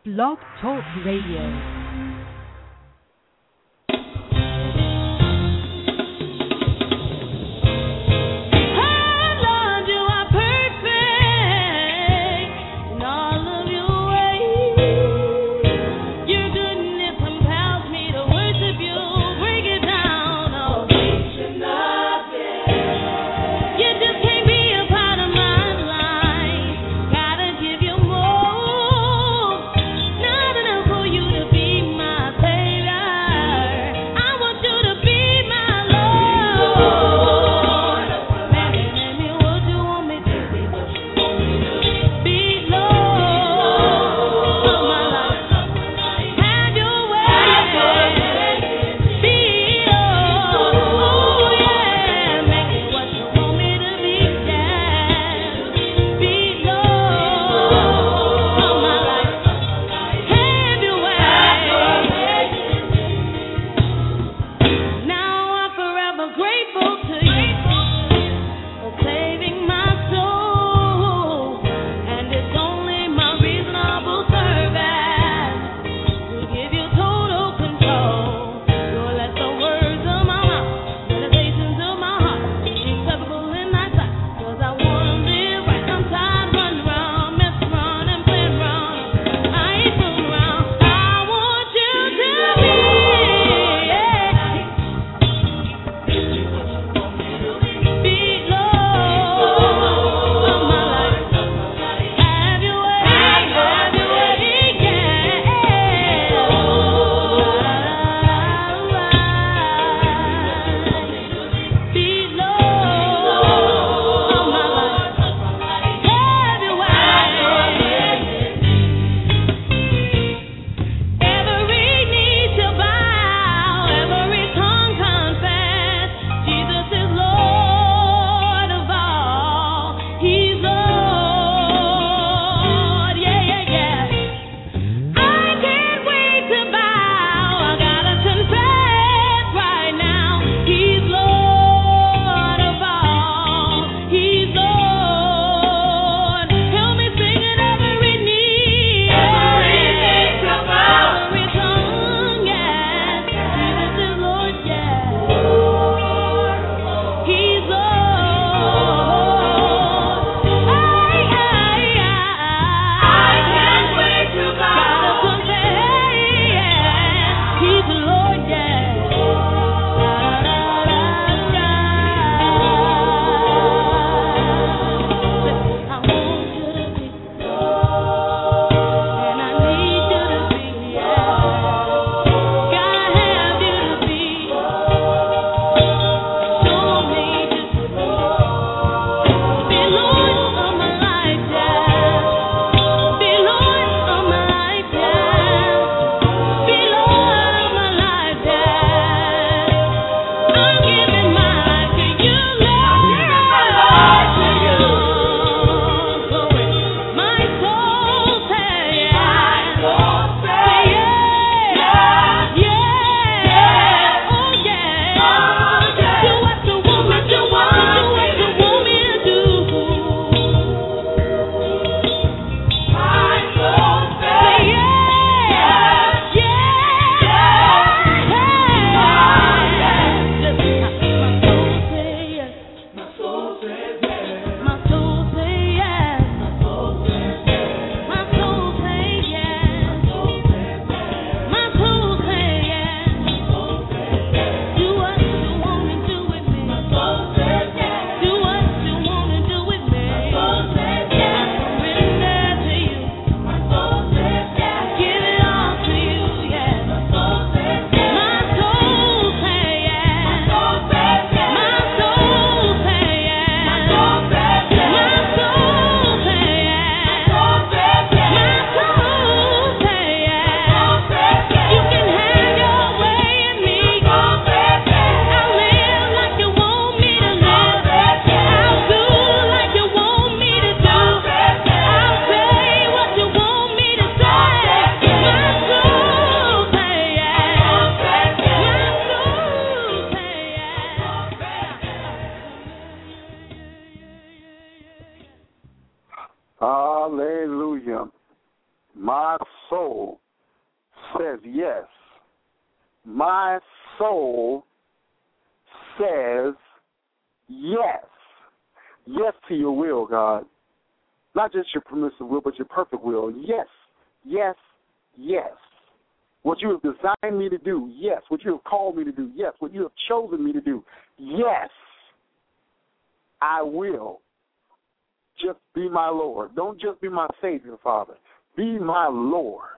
Blog Talk Radio. Be soul says yes. My soul says yes. Yes to your will, God. Not just your permissive will, but your perfect will. Yes, yes, yes. What you have designed me to do, yes. What you have called me to do, yes. What you have chosen me to do, yes. I will. Just be my Lord. Don't just be my Savior, Father. Be my Lord.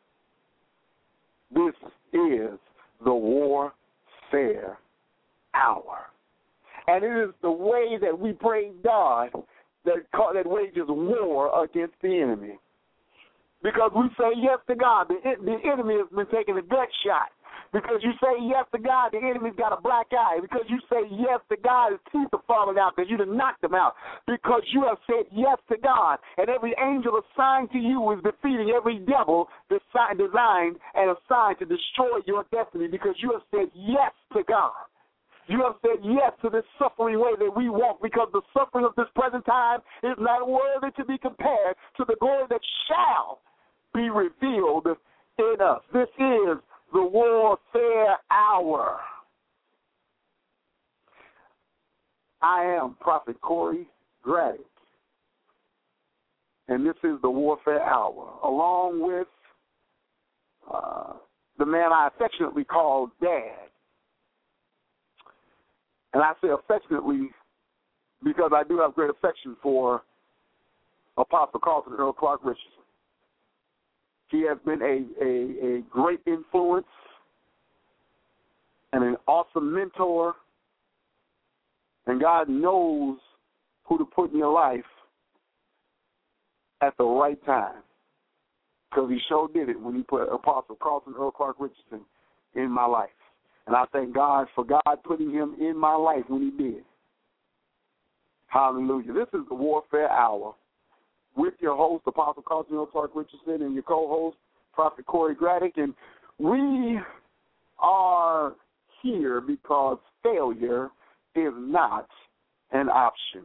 This is the warfare hour. And it is the way that we praise God that wages war against the enemy. Because we say yes to God. The enemy has been taking a gut shot. Because you say yes to God, the enemy's got a black eye. Because you say yes to God, his teeth are falling out because you done knocked them out. Because you have said yes to God, and every angel assigned to you is defeating every devil designed and assigned to destroy your destiny. Because you have said yes to God. You have said yes to this suffering way that we walk, because the suffering of this present time is not worthy to be compared to the glory that shall be revealed in us. This is the warfare hour. I am Prophet Corey Graddick, and this is the warfare hour, along with the man I affectionately call Dad. And I say affectionately because I do have great affection for Apostle Carlton Earl Clark Richardson. He has been a great influence and an awesome mentor, and God knows who to put in your life at the right time, because he sure did it when he put Apostle Carlton Earl Clark Richardson in my life. And I thank God for God putting him in my life when he did. Hallelujah. This is the warfare hour with your host, Apostle Carlton Earl Clark Richardson, and your co-host, Prophet Corey Graddick. And we are here because failure is not an option.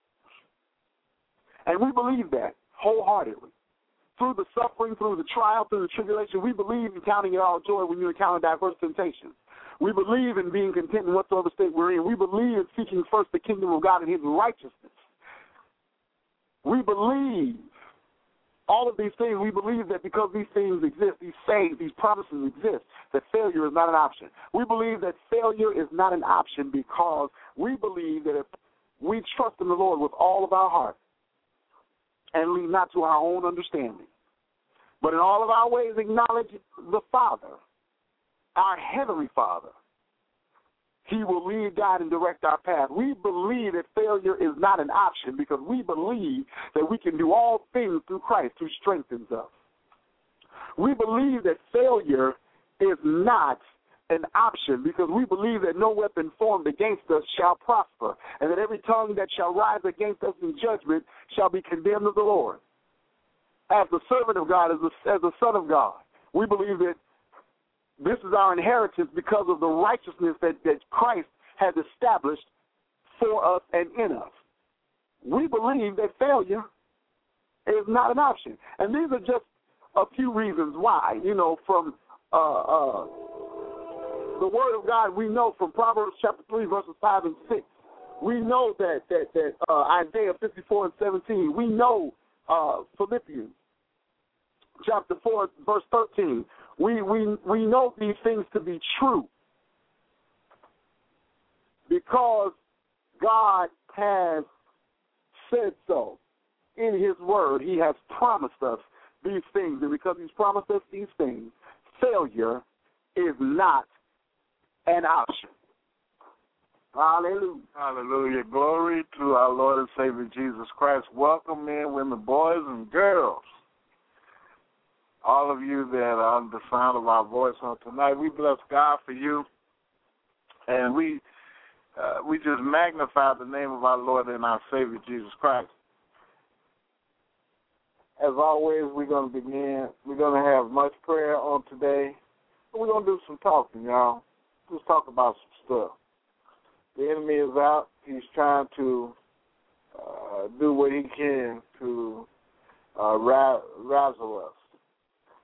And we believe that wholeheartedly. Through the suffering, through the trial, through the tribulation, we believe in counting it all joy when you encounter diverse temptations. We believe in being content in whatsoever state we're in. We believe in seeking first the kingdom of God and his righteousness. We believe all of these things. We believe that because these things exist, these sayings, these promises exist, that failure is not an option. We believe that failure is not an option because we believe that if we trust in the Lord with all of our heart and lean not to our own understanding, but in all of our ways acknowledge the Father, our Heavenly Father, he will lead, guide, and direct our path. We believe that failure is not an option because we believe that we can do all things through Christ who strengthens us. We believe that failure is not an option because we believe that no weapon formed against us shall prosper, and that every tongue that shall rise against us in judgment shall be condemned of the Lord. As the servant of God, as the son of God, we believe that this is our inheritance because of the righteousness that Christ has established for us and in us. We believe that failure is not an option. And these are just a few reasons why. You know, from the Word of God, we know from Proverbs chapter 3, verses 5 and 6. We know that Isaiah 54 and 17. We know Philippians chapter 4, verse 13. We know these things to be true because God has said so in his word. He has promised us these things, and because he's promised us these things, failure is not an option. Hallelujah. Hallelujah. Glory to our Lord and Savior Jesus Christ. Welcome, men, women, boys, and girls. All of you that are under the sound of our voice on tonight, we bless God for you, and we just magnify the name of our Lord and our Savior Jesus Christ. As always, we're going to begin. We're going to have much prayer on today. We're going to do some talking, y'all. Just talk about some stuff. The enemy is out. He's trying to do what he can to razzle us.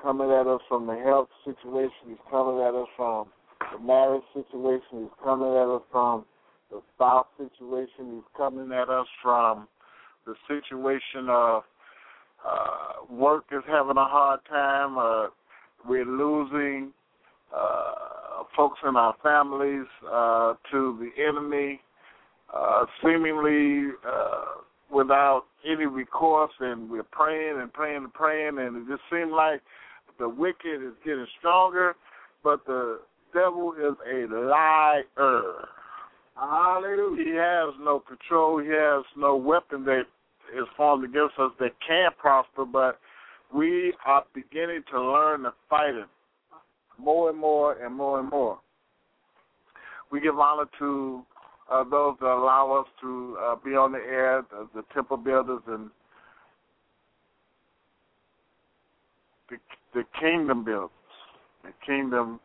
coming at us from the health situation. He's coming at us from the marriage situation. He's coming at us from the spouse situation. He's coming at us from the situation of work is having a hard time. We're losing folks in our families to the enemy, seemingly without any recourse, and we're praying and praying and praying, and it just seems like the wicked is getting stronger, but the devil is a liar. Hallelujah. He has no control. He has no weapon that is formed against us that can prosper, but we are beginning to learn to fight it more and more and more and more. We give honor to those that allow us to be on the air, the temple builders and the kingdom builders, the kingdom.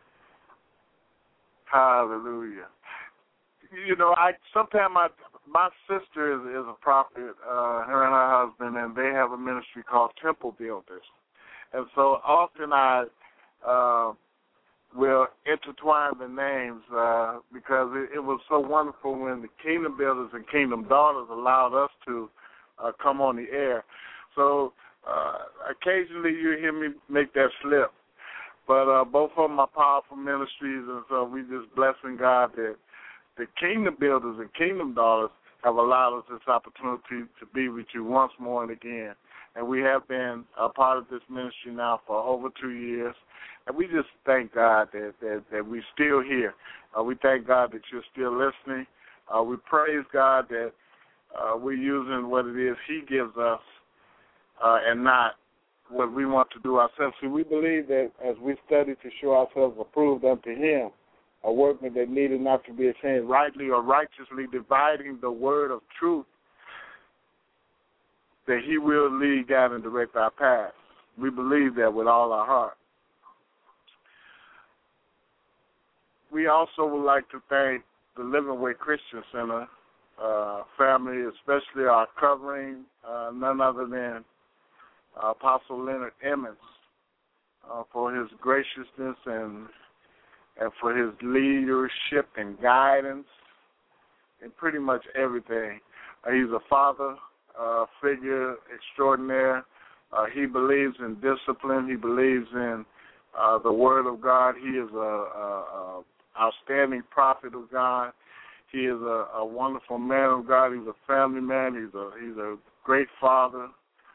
Hallelujah. You know, sometimes my sister is a prophet, her and her husband, and they have a ministry called Temple Builders. And so often I will intertwine the names because it was so wonderful when the Kingdom Builders and Kingdom Daughters allowed us to come on the air. So occasionally you hear me make that slip. But both of them are powerful ministries, and so we just blessing God that the Kingdom Builders and Kingdom Daughters have allowed us this opportunity to be with you once more and again. And we have been a part of this ministry now for over 2 years. And we just thank God that we're still here. We thank God that you're still listening. We praise God that we're using what it is He gives us and not what we want to do ourselves. See, we believe that as we study to show ourselves approved unto Him, a workman that needed not to be ashamed, rightly or righteously dividing the word of truth, that He will lead, guide, and direct our path. We believe that with all our heart. We also would like to thank the Living Way Christian Center family, especially our covering, none other than Apostle Leonard Emmons, for his graciousness and for his leadership and guidance in pretty much everything. He's a father figure extraordinaire. He believes in discipline. He believes in the Word of God. He is a outstanding prophet of God. He is a wonderful man of God. He's a family man. He's a great father.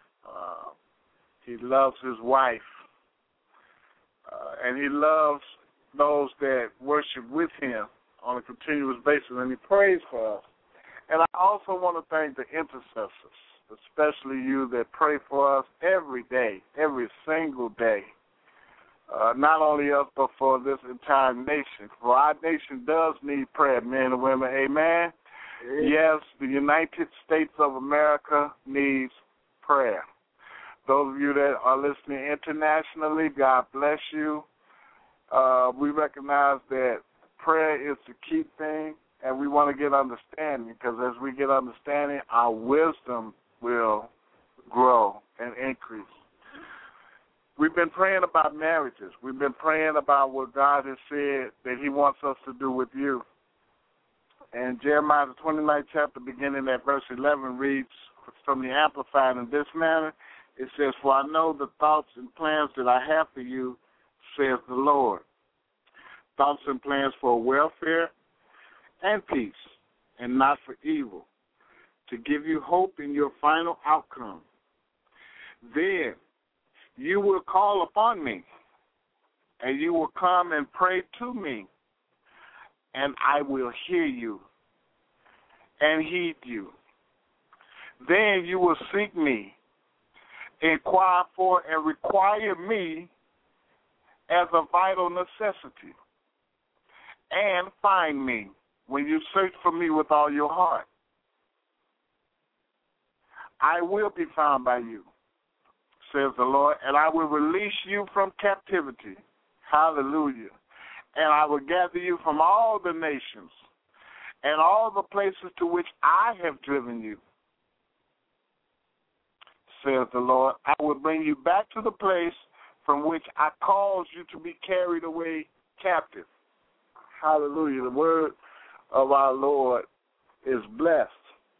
He loves his wife. And he loves those that worship with him on a continuous basis, and he prays for us. And I also want to thank the intercessors, especially you that pray for us every day, every single day. Not only us, but for this entire nation. For our nation does need prayer, men and women. Amen? Yes, the United States of America needs prayer. Those of you that are listening internationally, God bless you. We recognize that prayer is the key thing, and we want to get understanding, because as we get understanding, our wisdom will grow and increase. We've been praying about marriages. We've been praying about what God has said that He wants us to do with you. And Jeremiah, the 29th chapter, beginning at verse 11, reads from the Amplified in this manner. It says, "For I know the thoughts and plans that I have for you, says the Lord. Thoughts and plans for welfare and peace, and not for evil, to give you hope in your final outcome. Then you will call upon me, and you will come and pray to me, and I will hear you and heed you. Then you will seek me, inquire for and require me as a vital necessity, and find me when you search for me with all your heart. I will be found by you, says the Lord, and I will release you from captivity. Hallelujah. And I will gather you from all the nations and all the places to which I have driven you, says the Lord. I will bring you back to the place from which I caused you to be carried away captive. Hallelujah. The word of our Lord is blessed.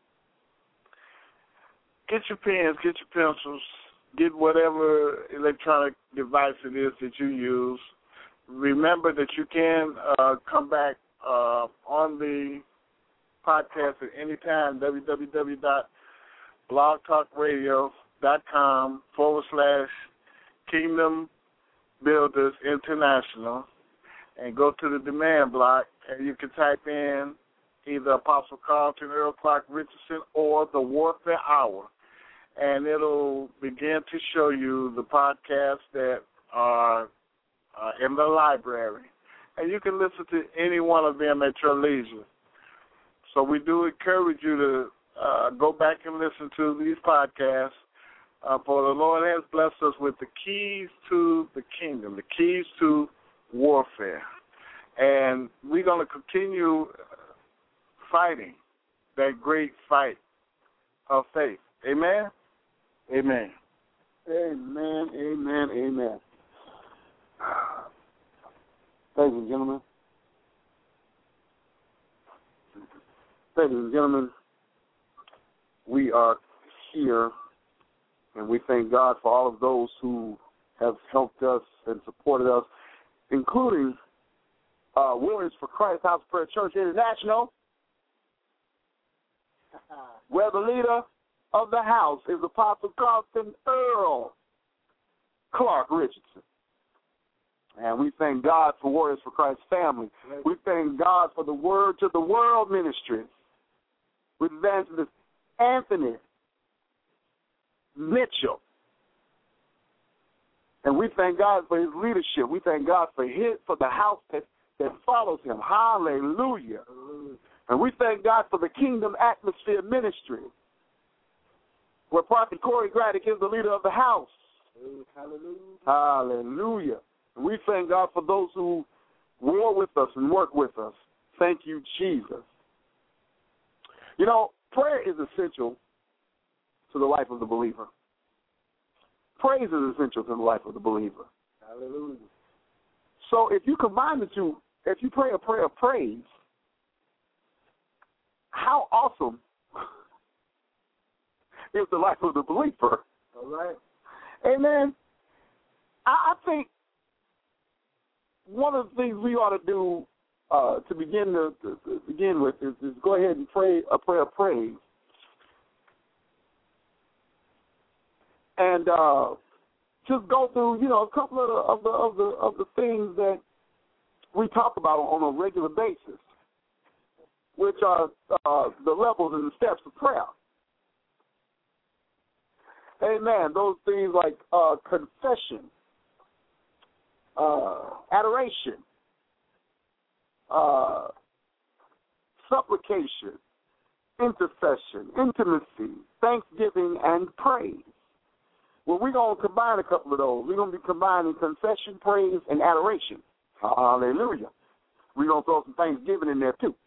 Get your pens, get your pencils, get whatever electronic device it is that you use. Remember that you can come back on the podcast at any time, www.blogtalkradio.com/Kingdom Builders International, and go to the demand block, and you can type in either Apostle Carlton Earl Clark Richardson or the Warfare Hour, and it'll begin to show you the podcasts that are in the library, and you can listen to any one of them at your leisure. So we do encourage you to go back and listen to these podcasts, for the Lord has blessed us with the keys to the kingdom, the keys to warfare, and we're going to continue fighting that great fight of faith. Amen? Amen. Amen, amen, amen. Ladies and gentlemen, we are here, and we thank God for all of those who have helped us and supported us, including Warriors for Christ House Prayer Church International, where the leader of the house is Apostle Carlton Earl Clark Richardson. And we thank God for Warriors for Christ family. We thank God for the Word to the World ministry with Evangelist Anthony Mitchell. And we thank God for his leadership. We thank God for the house that follows him. Hallelujah. And we thank God for the Kingdom Atmosphere Ministry, where Prophet Corey Graddick is the leader of the house. Hallelujah. Hallelujah. And we thank God for those who war with us and work with us. Thank you, Jesus. You know, prayer is essential to the life of the believer. Praise is essential to the life of the believer. Hallelujah. So if you combine the two, if you pray a prayer of praise, how awesome is the life of the believer? All right. Amen. I think one of the things we ought to do to begin with is go ahead and pray a prayer of praise, and just go through, a couple of the things that we talk about on a regular basis, which are the levels and the steps of prayer. Amen. Those things like confession, adoration, supplication, intercession, intimacy, thanksgiving, and praise. Well, we're going to combine a couple of those. We're going to be combining confession, praise, and adoration. Hallelujah. We're going to throw some thanksgiving in there, too.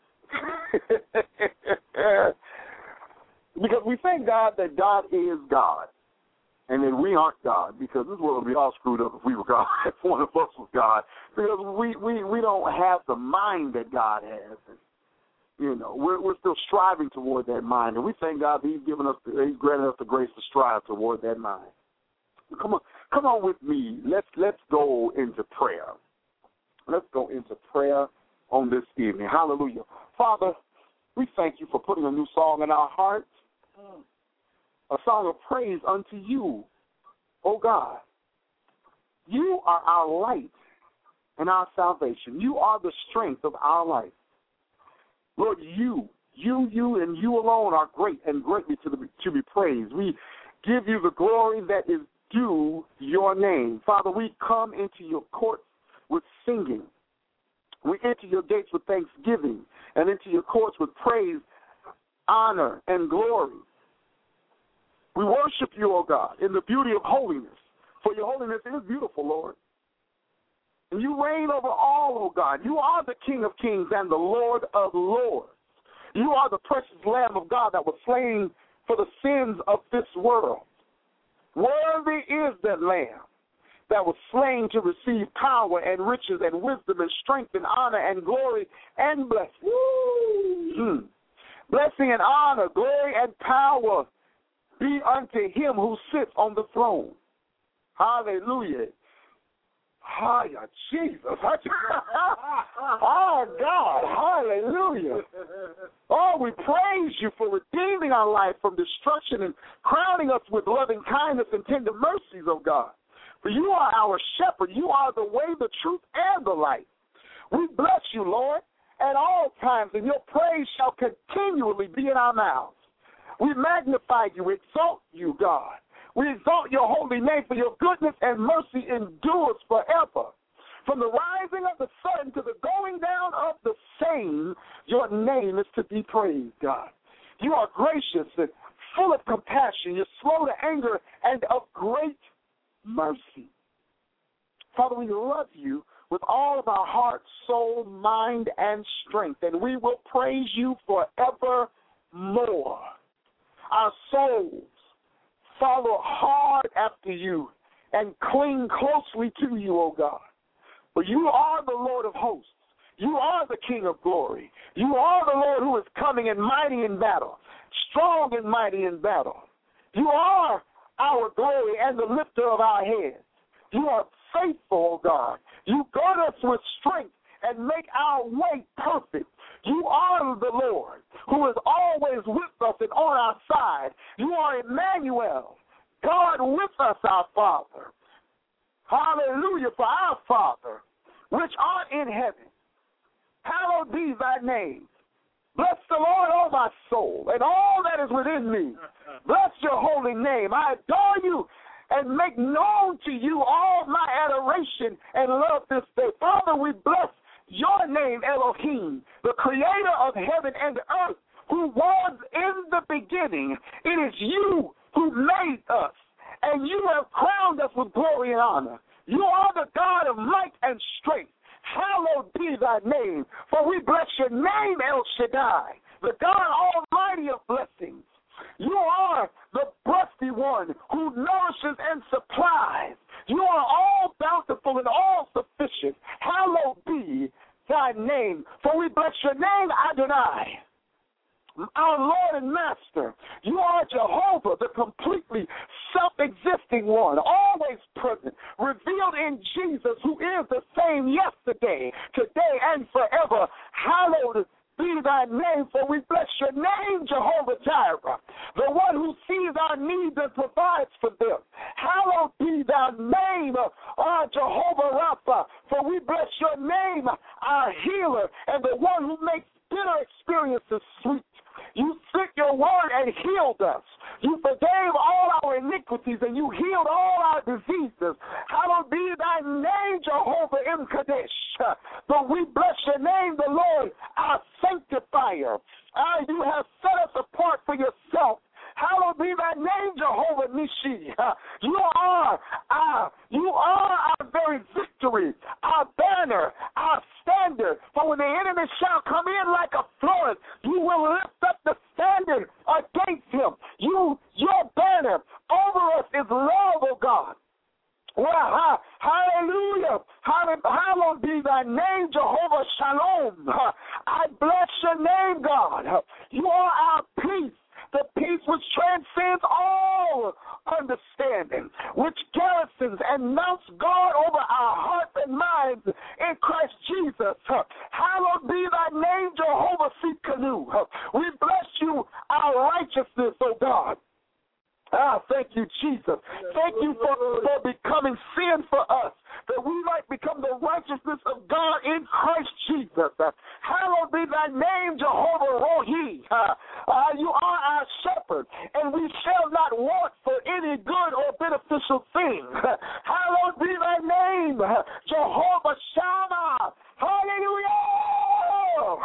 Because we thank God that God is God, and that we aren't God, because this world would be all screwed up if we were God, if one of us was God, because we don't have the mind that God has. And, we're still striving toward that mind, and we thank God that He's granted us the grace to strive toward that mind. Come on with me. Let's go into prayer. Let's go into prayer on this evening. Hallelujah. Father, we thank you for putting a new song in our hearts, a song of praise unto you, oh God. You are our light and our salvation. You are the strength of our life. Lord, you and you alone are great and greatly to be praised. We give you the glory that is due your name. Father, we come into your courts with singing. We enter your gates with thanksgiving and into your courts with praise, honor, and glory. We worship you, O God, in the beauty of holiness, for your holiness is beautiful, Lord. And you reign over all, O God. You are the King of kings and the Lord of lords. You are the precious Lamb of God that was slain for the sins of this world. Worthy is that Lamb. that was slain to receive power and riches and wisdom and strength and honor and glory and blessing. Blessing and honor, glory and power be unto him who sits on the throne. Hallelujah. Hallelujah, Jesus. Oh, God. Hallelujah. Oh, we praise you for redeeming our life from destruction and crowning us with loving kindness and tender mercies, oh God. For you are our shepherd. You are the way, the truth, and the light. We bless you, Lord, at all times, and your praise shall continually be in our mouths. We magnify you, exalt you, God. We exalt your holy name, for your goodness and mercy endures forever. From the rising of the sun to the going down of the same, your name is to be praised, God. You are gracious and full of compassion. You're slow to anger and of great mercy. Father, we love you with all of our heart, soul, mind, and strength, and we will praise you forevermore. Our souls follow hard after you and cling closely to you, O God. For you are the Lord of hosts. You are the King of glory. You are the Lord who is coming and mighty in battle, strong and mighty in battle. You are our glory and the lifter of our heads. You are faithful, O God. You guard us with strength and make our way perfect. You are the Lord who is always with us and on our side. You are Emmanuel, God with us, our Father. Hallelujah, for our Father, which art in heaven. Hallowed be thy name. Bless the Lord, O my soul, and all that is within me. Bless your holy name. I adore you and make known to you all my adoration and love this day. Father, we bless your name, Elohim, the creator of heaven and earth, who was in the beginning. It is you who made us, and you have crowned us with glory and honor. You are the God of might and strength. Hallowed be thy name, for we bless your name, El Shaddai, the God Almighty of blessings. You are the breasty one who nourishes and supplies. You are all bountiful and all sufficient. Hallowed be thy name, for we bless your name, Adonai, our Lord and Master. You are Jehovah, the completely self-existing one, always present, revealed in Jesus, who is the same yesterday, today, and forever. Hallowed be thy name, for we bless your name, Jehovah Jireh, the one who sees our needs and provides for them. Hallowed be thy name, Jehovah Rapha, for we bless your name, our healer, and the one who makes bitter experiences sweet. You sent your word and healed us. You forgave all our iniquities and you healed all our diseases. Hallowed be thy name, Jehovah M'Kadesh. But we bless your name, the Lord, our sanctifier. You have set us apart for yourself. Hallowed be thy name, Jehovah Nishi. You are our very victory, our banner, our standard. For when the enemy shall come in like a flood, you will lift up the standard against him. Your banner over us is love, O God. Well, hallelujah. Hallowed be thy name, Jehovah Shalom. I bless your name, God. You are our peace. The peace which transcends all understanding, which garrisons and mounts guard over our hearts and minds in Christ Jesus. Hallowed be thy name, Jehovah Tsidkenu. We bless you, our righteousness, O God. Thank you, Jesus. Thank you for becoming sin for us, that we might become the righteousness of God in Christ Jesus. Hallowed be thy name, Jehovah Rohi. You are our shepherd, and we shall not want for any good or beneficial thing. Hallowed be thy name, Jehovah Shammah. Hallelujah.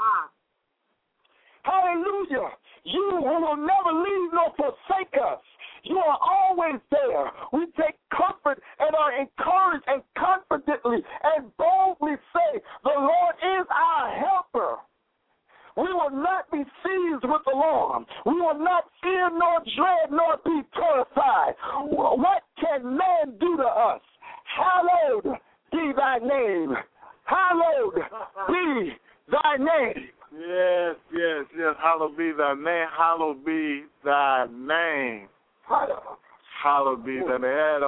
Hallelujah. You who will never leave nor forsake us. You are always there. We take comfort and are encouraged and confidently and boldly say, the Lord is our helper. We will not be seized with alarm. We will not fear nor dread nor be terrified. What can man do to us? Hallowed be thy name. Hallowed be thy name. Hallowed be thy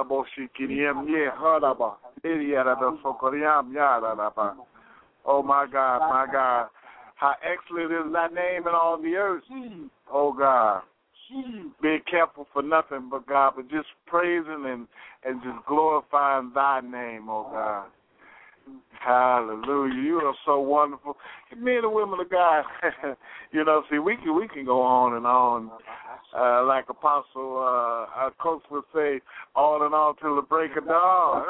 name. Oh, my God, my God. How excellent is thy name in all the earth. Oh, God. Being careful for nothing but God, but just praising and just glorifying thy name, oh God. Hallelujah. You are so wonderful. Men and women of God, you know, see, we can go on and on. Like Apostle Coach would say, on and on till the break of dawn.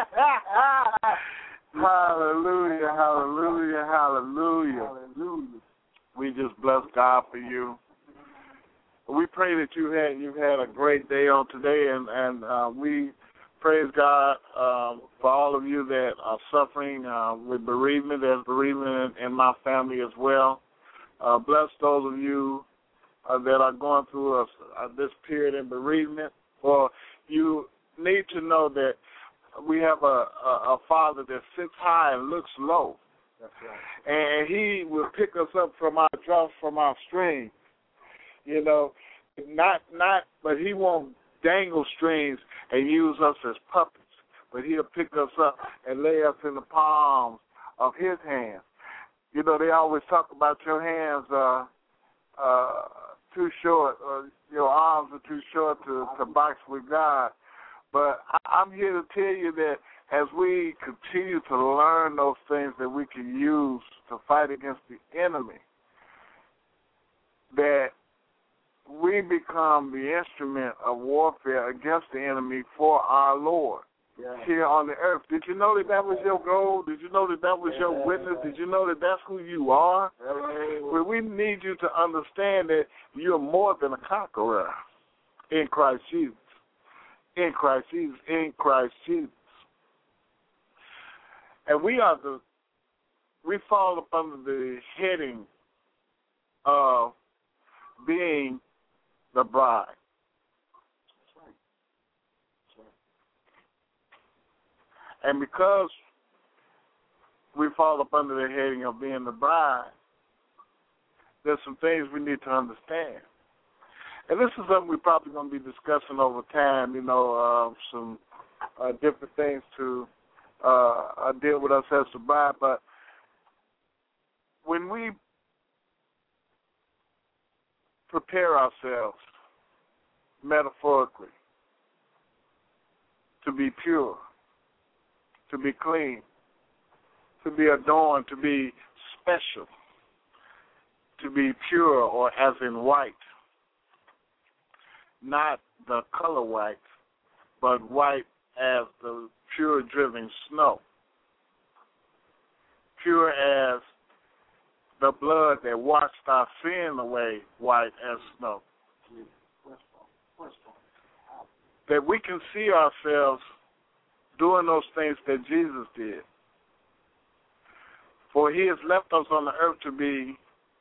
Hallelujah, hallelujah, hallelujah. We just bless God for you. We pray that you've had a great day on today, and we praise God for all of you that are suffering with bereavement. There's bereavement in my family as well. Bless those of you that are going through this period in bereavement. For you need to know that we have a Father that sits high and looks low. That's right. And He will pick us up from our drops, from our strings. You know, but He won't dangle strings and use us as puppets, but He'll pick us up and lay us in the palms of His hands. You know, they always talk about your hands too short, or your arms are too short to box with God. But I'm here to tell you that as we continue to learn those things that we can use to fight against the enemy, that we become the instrument of warfare against the enemy for our Lord here on the earth. Did you know that was your goal? Did you know that was your witness? Did you know that that's who you are? Well, we need you to understand that you're more than a conqueror in Christ Jesus. In Christ Jesus. In Christ Jesus. And we fall up under the heading of being the bride. That's right. That's right. And because we fall up under the heading of being the bride, there's some things we need to understand. And this is something we're probably going to be discussing over time, you know, some different things to deal with us as the bride. But when we prepare ourselves metaphorically to be pure, to be clean, to be adorned, to be special, to be pure, or as in white, not the color white, but white as the pure driven snow, pure as the blood that washed our sin away, white as snow. That we can see ourselves doing those things that Jesus did. For He has left us on the earth to be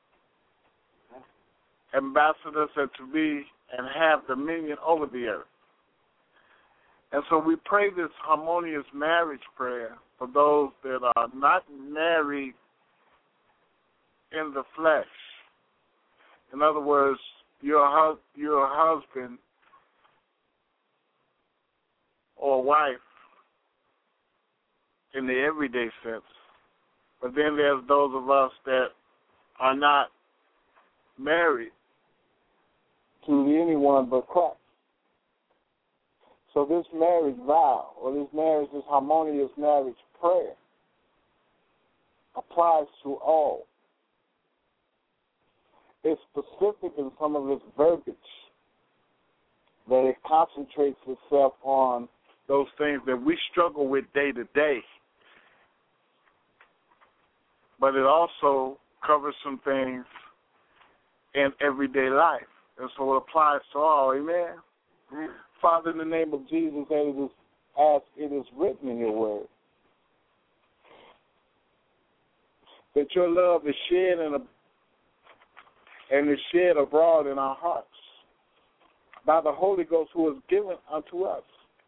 ambassadors and to be and have dominion over the earth. And so we pray this harmonious marriage prayer for those that are not married in the flesh. In other words, your husband or wife in the everyday sense. But then there's those of us that are not married to anyone but Christ. So this marriage vow, or this harmonious marriage prayer, applies to all. It's specific in some of its verbiage, that it concentrates itself on those things that we struggle with day to day. But it also covers some things in everyday life. And so it applies to all. Amen? Mm-hmm. Father, in the name of Jesus, as it is written in your word, that your love is shed and is shed abroad in our hearts by the Holy Ghost who is given unto us.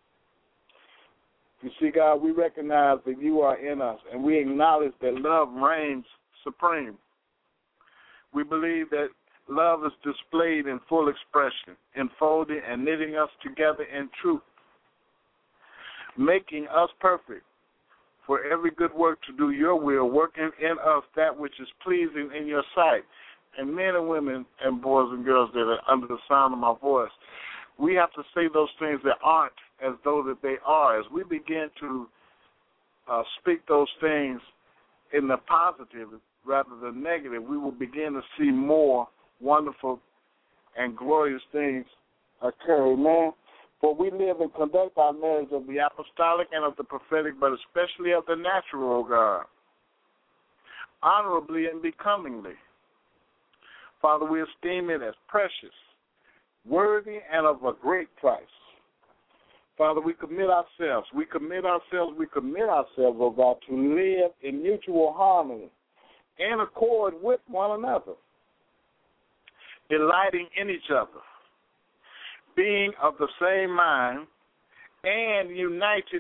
You see, God, we recognize that you are in us, and we acknowledge that love reigns supreme. We believe that love is displayed in full expression, enfolding and knitting us together in truth, making us perfect for every good work to do your will, working in us that which is pleasing in your sight. And men and women and boys and girls that are under the sound of my voice, we have to say those things that aren't as though that they are. As we begin to speak those things in the positive rather than negative, we will begin to see more wonderful and glorious things occur. Amen. For we live and conduct our marriage of the apostolic and of the prophetic, but especially of the natural, O God, honorably and becomingly. Father, we esteem it as precious, worthy, and of a great price. Father, we commit ourselves, O God, to live in mutual harmony and accord with one another, delighting in each other, being of the same mind, and united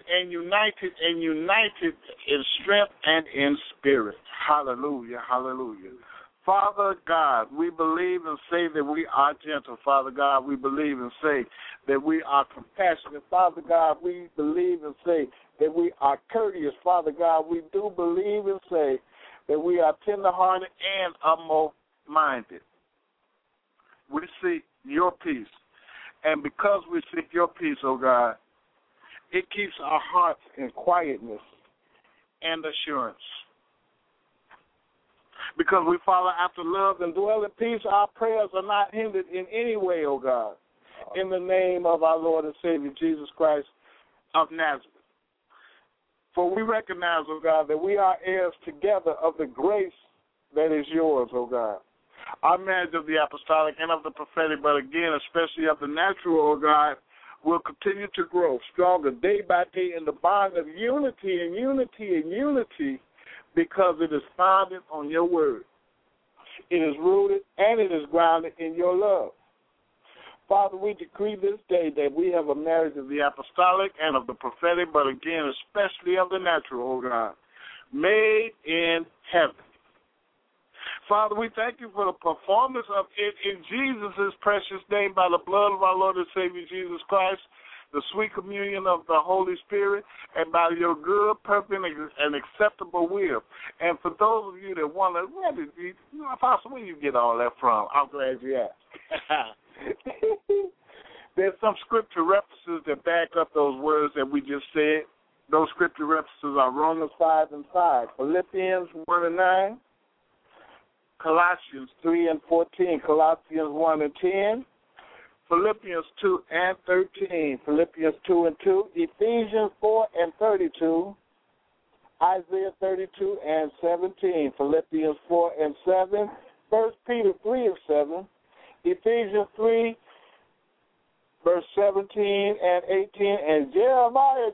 in strength and in spirit. Hallelujah, hallelujah. Father God, we believe and say that we are gentle. Father God, we believe and say that we are compassionate. Father God, we believe and say that we are courteous. Father God, we do believe and say that we are tenderhearted and humble-minded. We seek your peace. And because we seek your peace, oh God, it keeps our hearts in quietness and assurance. Because we follow after love and dwell in peace, our prayers are not hindered in any way, O God. In the name of our Lord and Savior, Jesus Christ of Nazareth. For we recognize, O God, that we are heirs together of the grace that is yours, O God. Our marriage of the apostolic and of the prophetic, but again, especially of the natural, O God, will continue to grow stronger day by day in the bond of unity and unity and unity, because it is founded on your word. It is rooted and it is grounded in your love. Father, we decree this day that we have a marriage of the apostolic and of the prophetic, but again, especially of the natural, O God, made in heaven. Father, we thank you for the performance of it in Jesus' precious name by the blood of our Lord and Savior Jesus Christ, the sweet communion of the Holy Spirit, and by your good, perfect, and acceptable will. And for those of you that wonder, Apostle, where did you get all that from? I'm glad you asked. There's some scripture references that back up those words that we just said. Those scripture references are Romans 5:5, Philippians 1:9, Colossians 3:14, Colossians 1:10, Philippians 2:13, Philippians 2:2, Ephesians 4:32, Isaiah 32:17, Philippians 4:7, 1 Peter 3:7, Ephesians 3, verse 17 and 18, and Jeremiah,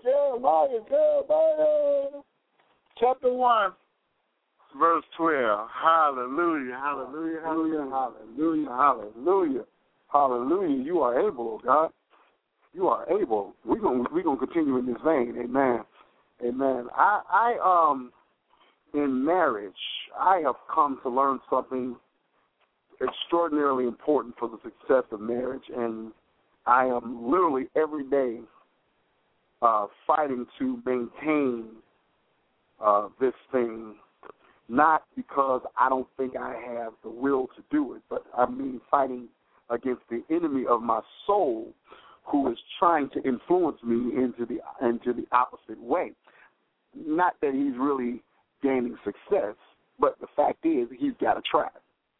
chapter 1, verse 12. Hallelujah, hallelujah, hallelujah, hallelujah, hallelujah. Hallelujah. You are able, oh God. You are able. We're gonna continue in this vein. Amen. Amen. I in marriage, I have come to learn something extraordinarily important for the success of marriage, and I am literally every day fighting to maintain this thing, not because I don't think I have the will to do it, but I mean fighting against the enemy of my soul, who is trying to influence me into the opposite way. Not that he's really gaining success, but the fact is he's got to try.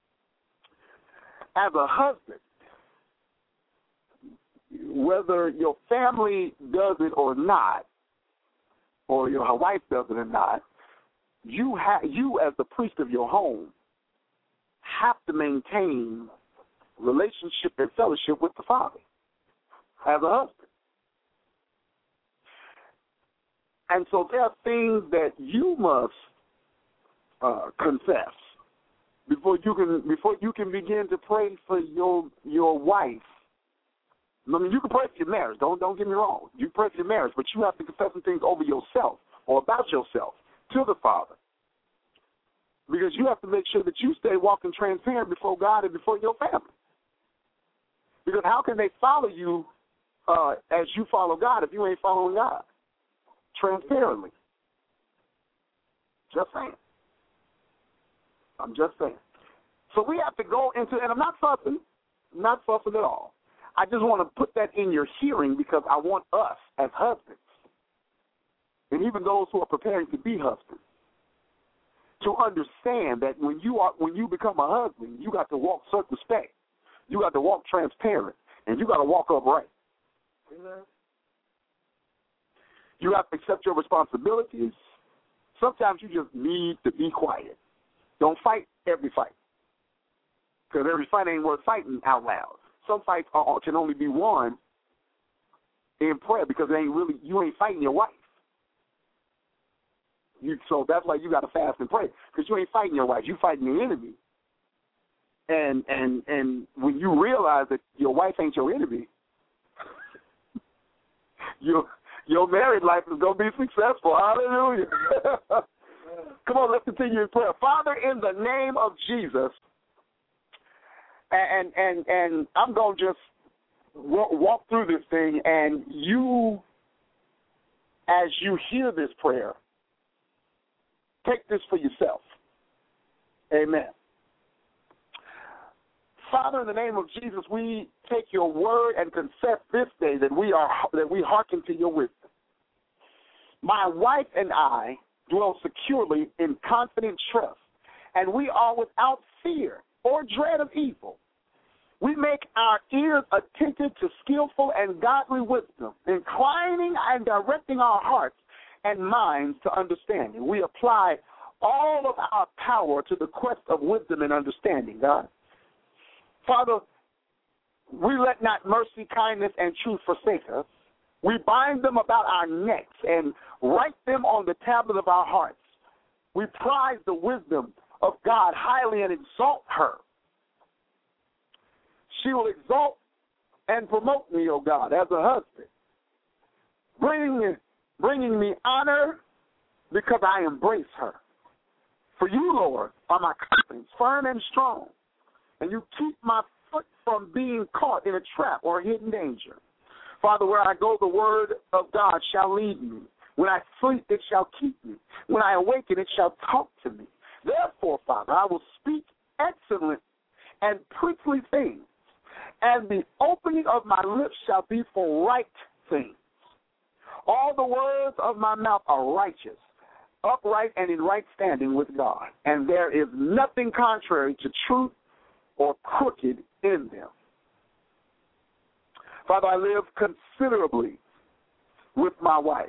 As a husband, whether your family does it or not, or your wife does it or not, you as the priest of your home have to maintain relationship and fellowship with the Father as a husband. And so there are things that you must confess before you can begin to pray for your wife. I mean, you can pray for your marriage. Don't get me wrong. You pray for your marriage, but you have to confess some things over yourself or about yourself to the Father. Because you have to make sure that you stay walking transparent before God and before your family. Because how can they follow you as you follow God if you ain't following God transparently? Just saying. I'm just saying. So we have to go into, and I'm not fussing at all. I just want to put that in your hearing because I want us as husbands, and even those who are preparing to be husbands, to understand that when you become a husband, you got to walk circumspect, you got to walk transparent, and you got to walk upright. You have to accept your responsibilities. Sometimes you just need to be quiet. Don't fight every fight, because every fight ain't worth fighting out loud. Some fights can only be won in prayer because you ain't fighting your wife. So that's why you got to fast and pray, because you ain't fighting your wife. You fighting the enemy. And when you realize that your wife ain't your enemy, your married life is going to be successful. Hallelujah. Come on, let's continue in prayer. Father, in the name of Jesus, and I'm going to just walk through this thing, and you, as you hear this prayer, take this for yourself. Amen. Father, in the name of Jesus, we take your word and confess this day that we hearken to your wisdom. My wife and I dwell securely in confident trust, and we are without fear or dread of evil. We make our ears attentive to skillful and godly wisdom, inclining and directing our hearts and minds to understanding. We apply all of our power to the quest of wisdom and understanding, God. Father, we let not mercy, kindness, and truth forsake us. We bind them about our necks and write them on the tablet of our hearts. We prize the wisdom of God highly and exalt her. She will exalt and promote me, O God, as a husband, bringing me honor because I embrace her. For you, Lord, are my confidence, firm and strong, and you keep my foot from being caught in a trap or hidden danger. Father, where I go, the word of God shall lead me. When I sleep, it shall keep me. When I awaken, it shall talk to me. Therefore, Father, I will speak excellent and princely things, and the opening of my lips shall be for right things. All the words of my mouth are righteous, upright, and in right standing with God, and there is nothing contrary to truth or crooked in them. Father, I live considerably with my wife,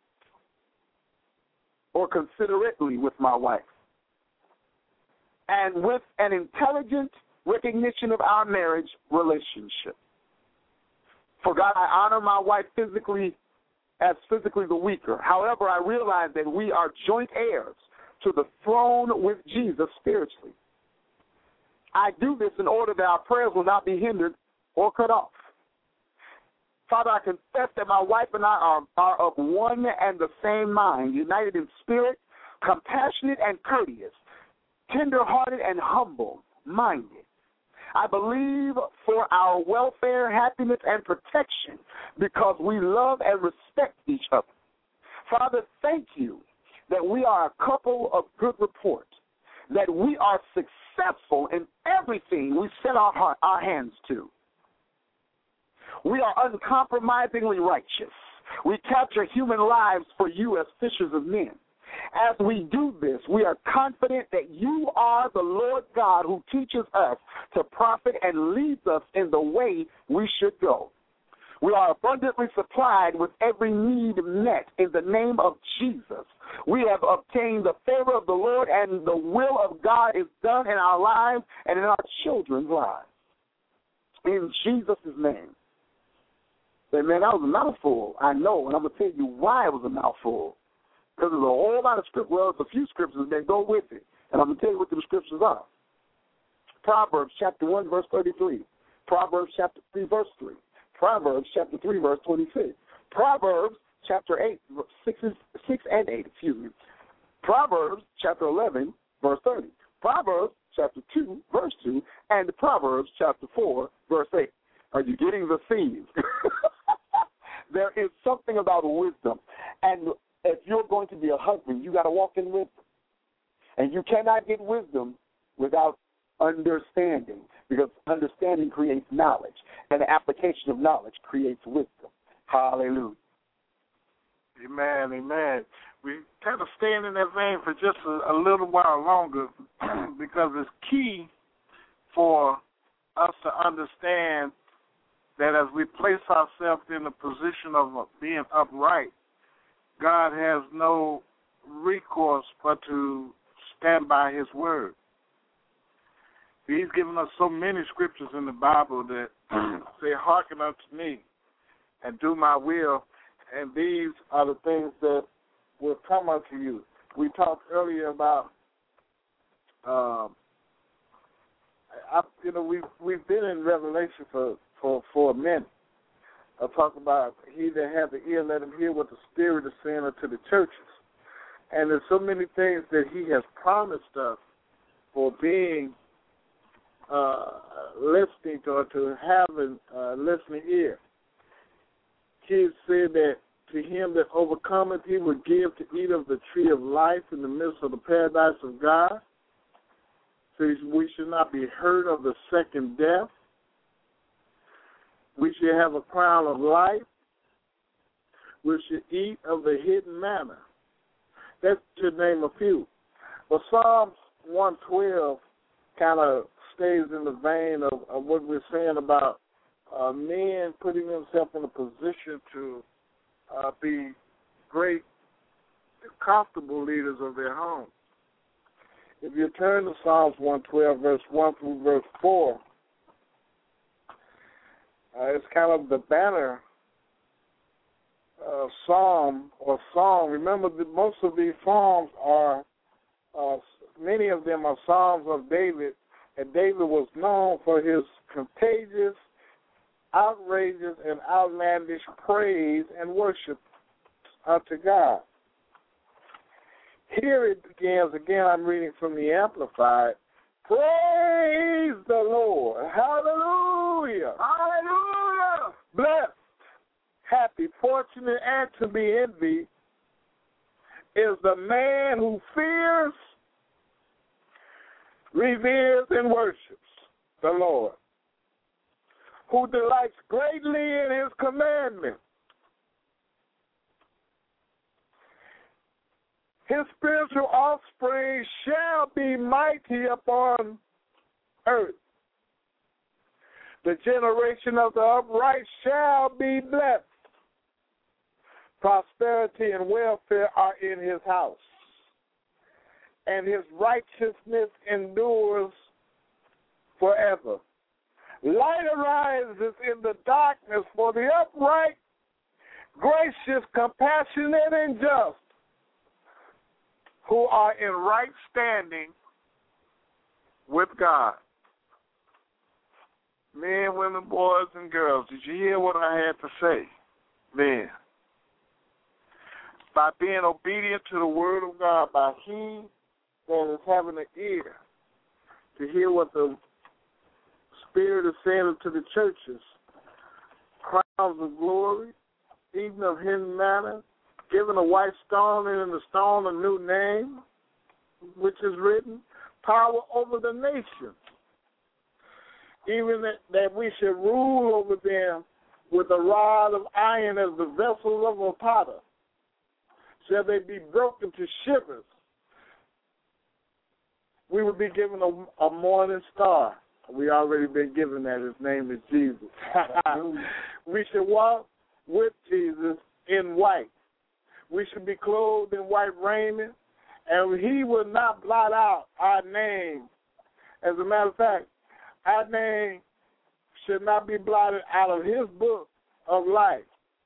or considerately with my wife, and with an intelligent recognition of our marriage relationship. For God, I honor my wife physically the weaker. However, I realize that we are joint heirs to the throne with Jesus spiritually. I do this in order that our prayers will not be hindered or cut off. Father, I confess that my wife and I are of one and the same mind, united in spirit, compassionate and courteous, tender-hearted and humble-minded. I believe for our welfare, happiness, and protection because we love and respect each other. Father, thank you that we are a couple of good report, that we are successful in everything we set our hands to. We are uncompromisingly righteous. We capture human lives for you as fishers of men. As we do this, we are confident that you are the Lord God who teaches us to profit and leads us in the way we should go. We are abundantly supplied with every need met in the name of Jesus. We have obtained the favor of the Lord, and the will of God is done in our lives and in our children's lives. In Jesus' name. Amen. That was a mouthful, I know, and I'm going to tell you why it was a mouthful. Because there's a whole lot of scriptures, well, there's a few scriptures that go with it. And I'm going to tell you what the scriptures are. Proverbs chapter 1, verse 33. Proverbs chapter 3, verse 3. Proverbs chapter 3, verse 26. Proverbs chapter 8, 6 and 8, Proverbs chapter 11, verse 30. Proverbs chapter 2, verse 2, and Proverbs chapter 4, verse 8. Are you getting the theme? There is something about wisdom. And if you're going to be a husband, you got to walk in wisdom. And you cannot get wisdom without understanding, because understanding creates knowledge, and the application of knowledge creates wisdom. Hallelujah. Amen, amen. We kind of staying in that vein for just a little while longer because it's key for us to understand that as we place ourselves in the position of being upright, God has no recourse but to stand by his word. He's given us so many scriptures in the Bible that say, hearken unto me and do my will, and these are the things that will come unto you. We talked earlier about, we've been in Revelation for a minute. I talk about he that hath the ear, let him hear what the Spirit is saying unto the churches. And there's so many things that he has promised us for being listening to having listening ear. He said that to him that overcometh, he will give to eat of the tree of life in the midst of the paradise of God. So we should not be hurt of the second death. We should have a crown of life. We should eat of the hidden manna. That's to name a few. But Psalms 112 kind of stays in the vein of what we're saying about men putting themselves in a position to be great, comfortable leaders of their home. If you turn to Psalms 112, verse 1 through verse 4, it's kind of the banner psalm or song. Remember that most of these psalms are, many of them are psalms of David, and David was known for his contagious, outrageous, and outlandish praise and worship unto God. Here it begins, again I'm reading from the Amplified, praise the Lord, hallelujah, hallelujah, blessed, happy, fortunate, and to be envied is the man who fears, reveres, and worships the Lord, who delights greatly in his commandments. His spiritual offspring shall be mighty upon earth. The generation of the upright shall be blessed. Prosperity and welfare are in his house, and his righteousness endures forever. Light arises in the darkness for the upright, gracious, compassionate, and just, who are in right standing with God. Men, women, boys, and girls, did you hear what I had to say? Men. By being obedient to the word of God, by he that is having an ear to hear what the Spirit is saying to the churches, crowns of glory, eating of hidden manna, giving a white stone and in the stone a new name, which is written, power over the nations, even that we should rule over them with a rod of iron as the vessels of a potter. Shall they be broken to shivers? We will be given a morning star. We already been given that. His name is Jesus. We should walk with Jesus in white. We should be clothed in white raiment, and he will not blot out our name. As a matter of fact, our name should not be blotted out of his book of life.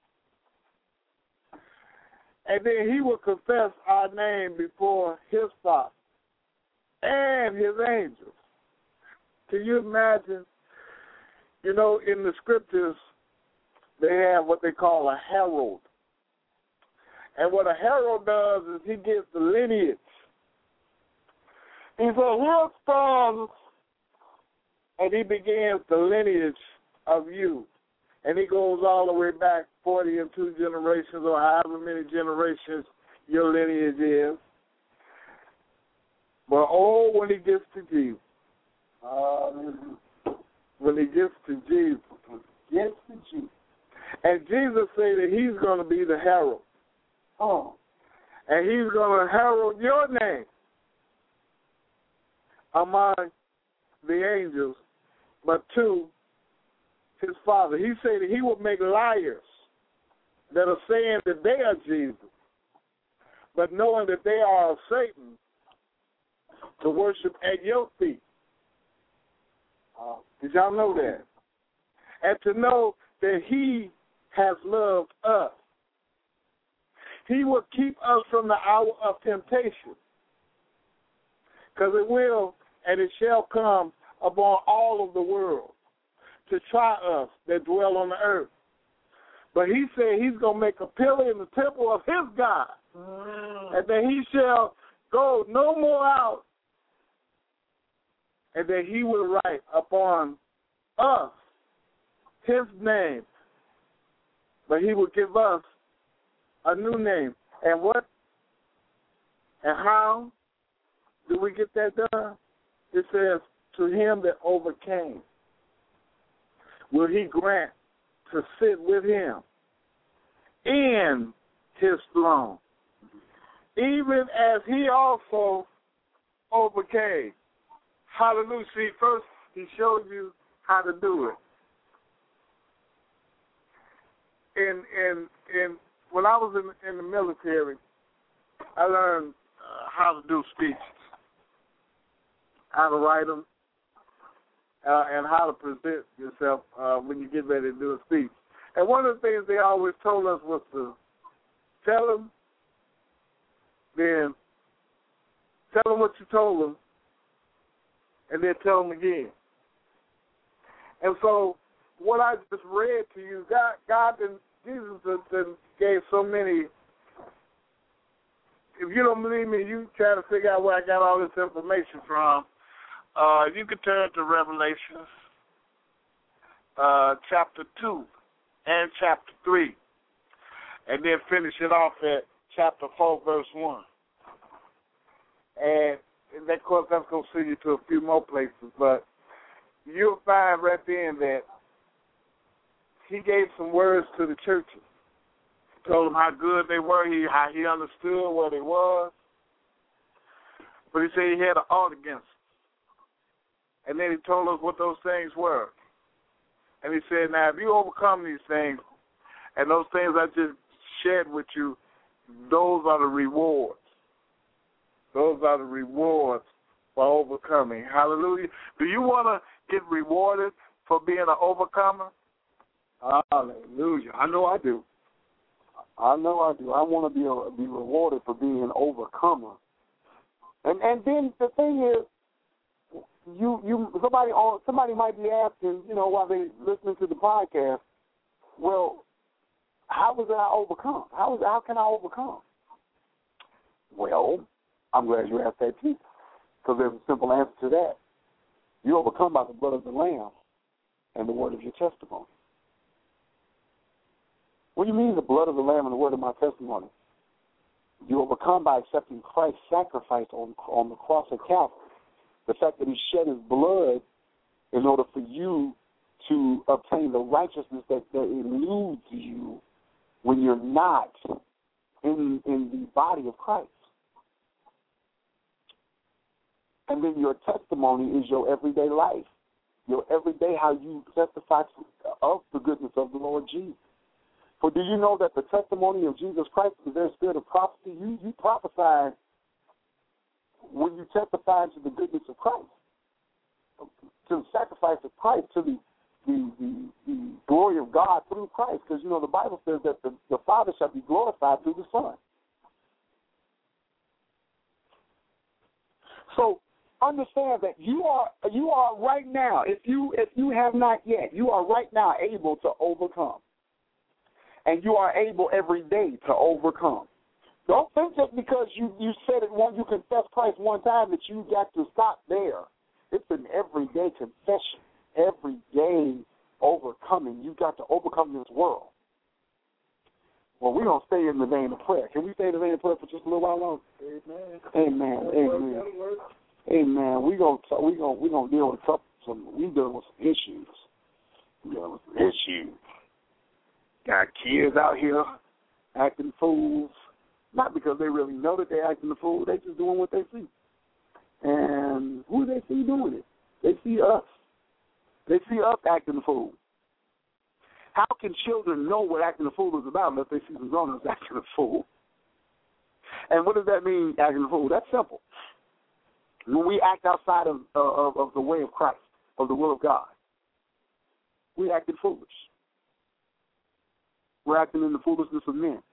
And then he will confess our name before his Father and his angels. Can you imagine? You know, in the scriptures, they have what they call a herald. And what a herald does is he gives the lineage. He said, here stands, and he begins the lineage of you. And he goes all the way back 42 generations or however many generations your lineage is. But when he gets to Jesus, and Jesus said that he's going to be the herald. And he's going to herald your name among the angels, but to his Father. He said that he will make liars that are saying that they are Jesus, but knowing that they are of Satan, to worship at your feet. Did y'all know that? And to know that he has loved us. He will keep us from the hour of temptation, because it will and it shall come upon all of the world to try us that dwell on the earth. But he said he's going to make a pillar in the temple of his God, and that he shall go no more out, and that he will write upon us his name, but he will give us a new name. And what and how do we get that done? It says, to him that overcame, will he grant to sit with him in his throne, even as he also overcame. Hallelujah. See, first he showed you how to do it. And when I was in the military, I learned how to do speeches, how to write them, and how to present yourself when you get ready to do a speech. And one of the things they always told us was to tell them, then tell them what you told them, and then tell them again. And so what I just read to you, God and Jesus gave so many. If you don't believe me, you try to figure out where I got all this information from. You can turn to Revelations chapter 2 and chapter 3, and then finish it off at chapter 4, verse 1. And of course, that's going to send you to a few more places, but you'll find right then that he gave some words to the churches. He told them how good they were, how he understood what it was. But he said he had an ought against them. And then he told us what those things were. And he said, now, if you overcome these things, and those things I just shared with you, those are the rewards. Those are the rewards for overcoming. Hallelujah. Do you want to get rewarded for being an overcomer? Hallelujah. I know I do. I want to be rewarded for being an overcomer. And then the thing is, somebody might be asking, while they listening to the podcast, well, how was I overcome? How can I overcome? Well, I'm glad you asked that too, because there's a simple answer to that. You overcome by the blood of the Lamb and the word of your testimony. What do you mean the blood of the Lamb and the word of my testimony? You overcome by accepting Christ's sacrifice on the cross of Calvary. The fact that he shed his blood in order for you to obtain the righteousness that eludes you when you're not in the body of Christ. And then your testimony is your everyday life, your everyday how you testify of the goodness of the Lord Jesus. For do you know that the testimony of Jesus Christ is their spirit of prophecy? You prophesy when you testify to the goodness of Christ, to the sacrifice of Christ, to the glory of God through Christ. Because, the Bible says that the Father shall be glorified through the Son. So understand that you are right now, if you have not yet, you are right now able to overcome. And you are able every day to overcome. Don't think just because you said it once, you confessed Christ one time that you got to stop there. It's an everyday confession, everyday overcoming. You got to overcome this world. Well, we're going to stay in the vein of prayer. Can we stay in the vein of prayer for just a little while longer? Amen. Amen. Amen. We're going to deal with some issues. Got kids out here acting fools. Not because they really know that they're acting the fool. They just doing what they see. And who do they see doing it? They see us. They see us acting the fool. How can children know what acting the fool is about unless they see some grown-ups acting the fool? And what does that mean, acting the fool? That's simple. When we act outside of the way of Christ, of the will of God, we acting foolish. We're acting in the foolishness of men.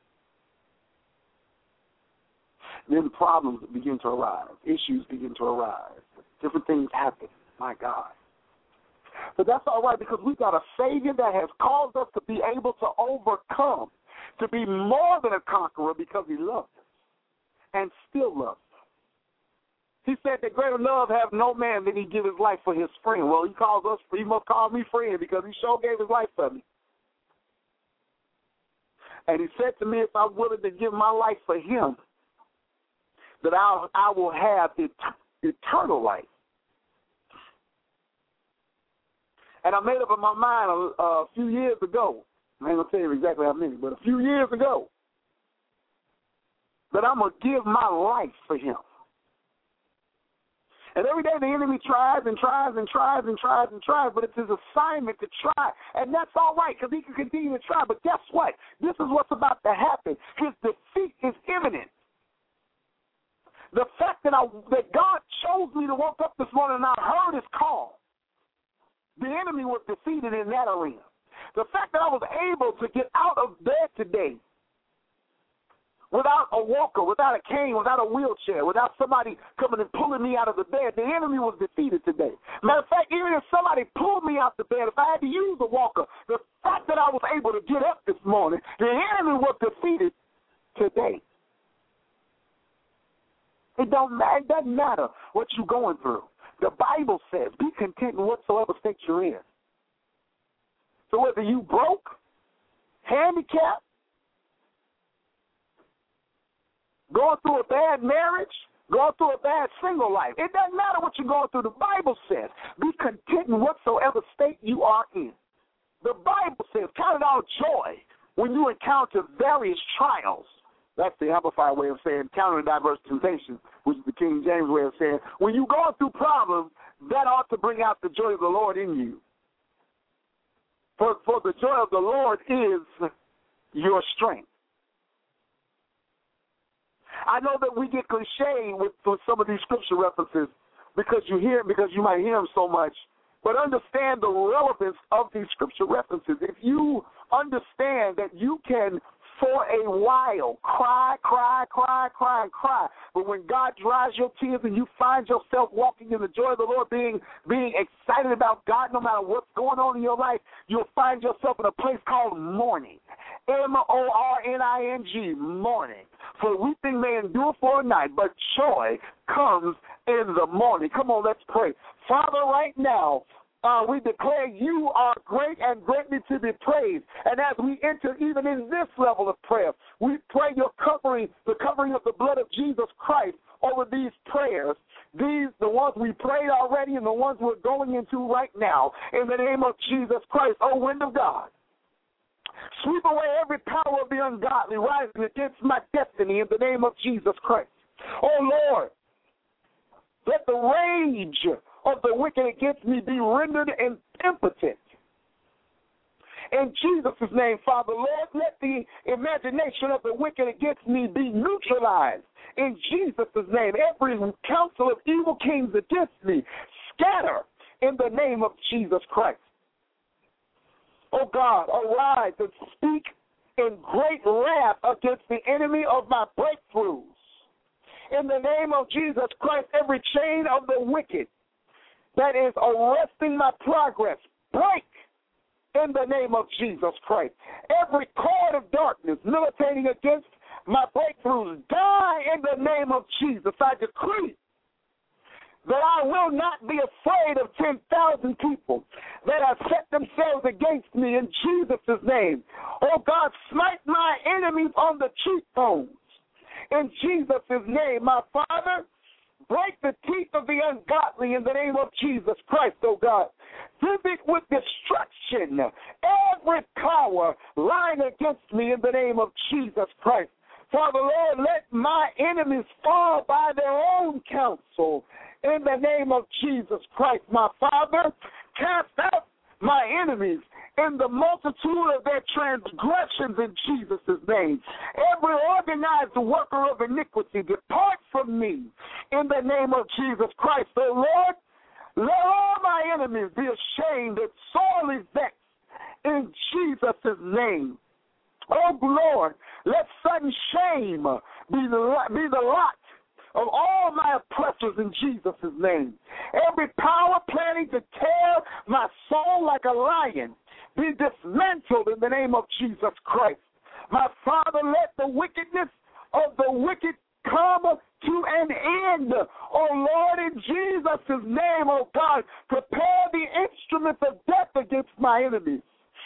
Then problems begin to arise. Issues begin to arise. Different things happen. My God. But that's all right because we've got a Savior that has caused us to be able to overcome, to be more than a conqueror because he loved us and still loves us. He said that greater love have no man than he give his life for his friend. Well, he must call me friend because he sure gave his life for me. And he said to me, if I'm willing to give my life for him, that I will have eternal life. And I made up in my mind a few years ago, I ain't going to tell you exactly how many, but a few years ago, that I'm going to give my life for him. And every day the enemy tries and tries and tries and tries and tries, but it's his assignment to try. And that's all right because he can continue to try. But guess what? This is what's about to happen. His defeat is imminent. The fact that God chose me to wake up this morning and I heard his call, the enemy was defeated in that arena. The fact that I was able to get out of bed today without a walker, without a cane, without a wheelchair, without somebody coming and pulling me out of the bed, the enemy was defeated today. Matter of fact, even if somebody pulled me out the bed, if I had to use a walker, the fact that I was able to get up this morning, the enemy was defeated today. It doesn't matter what you're going through. The Bible says, be content in whatsoever state you're in. So whether you broke, handicapped, going through a bad marriage, going through a bad single life, it doesn't matter what you're going through. The Bible says, be content in whatsoever state you are in. The Bible says, count it all joy when you encounter various trials. That's the amplified way of saying counter diverse temptations, which is the King James way of saying when you go through problems, that ought to bring out the joy of the Lord in you. For the joy of the Lord is your strength. I know that we get cliche with some of these scripture references because you might hear them so much, but understand the relevance of these scripture references. If you understand that you can for a while cry, but when God dries your tears and you find yourself walking in the joy of the Lord, being excited about God no matter what's going on in your life, you'll find yourself in a place called mourning. MORNING, mourning. For weeping may endure for a night, but joy comes in the morning. Come on, let's pray. Father, right now, we declare you are great and greatly to be praised. And as we enter even in this level of prayer, we pray your covering, the covering of the blood of Jesus Christ over these prayers, the ones we prayed already and the ones we're going into right now. In the name of Jesus Christ, O wind of God, sweep away every power of the ungodly rising against my destiny in the name of Jesus Christ. Oh, Lord, let the rage of the wicked against me be rendered impotent. In Jesus' name, Father, Lord, let the imagination of the wicked against me be neutralized. In Jesus' name, every counsel of evil kings against me, scatter in the name of Jesus Christ. Oh God, arise and speak in great wrath against the enemy of my breakthroughs. In the name of Jesus Christ, every chain of the wicked that is arresting my progress, break in the name of Jesus Christ. Every cord of darkness militating against my breakthroughs die in the name of Jesus. I decree that I will not be afraid of 10,000 people that have set themselves against me in Jesus' name. Oh, God, smite my enemies on the cheekbones in Jesus' name. My Father, break the teeth of the ungodly in the name of Jesus Christ, oh God. Visit with destruction every power lying against me in the name of Jesus Christ. Father, Lord, let my enemies fall by their own counsel in the name of Jesus Christ. My Father, cast out my enemies in the multitude of their transgressions in Jesus' name. Every organized worker of iniquity, depart from me in the name of Jesus Christ. So, Lord, let all my enemies be ashamed and sorely vexed in Jesus' name. Oh, Lord, let sudden shame be the lot of all my oppressors in Jesus' name. Every power planning to tear my soul like a lion be dismantled in the name of Jesus Christ. My Father, let the wickedness of the wicked come to an end. Oh, Lord, in Jesus' name, oh God, prepare the instruments of death against my enemies.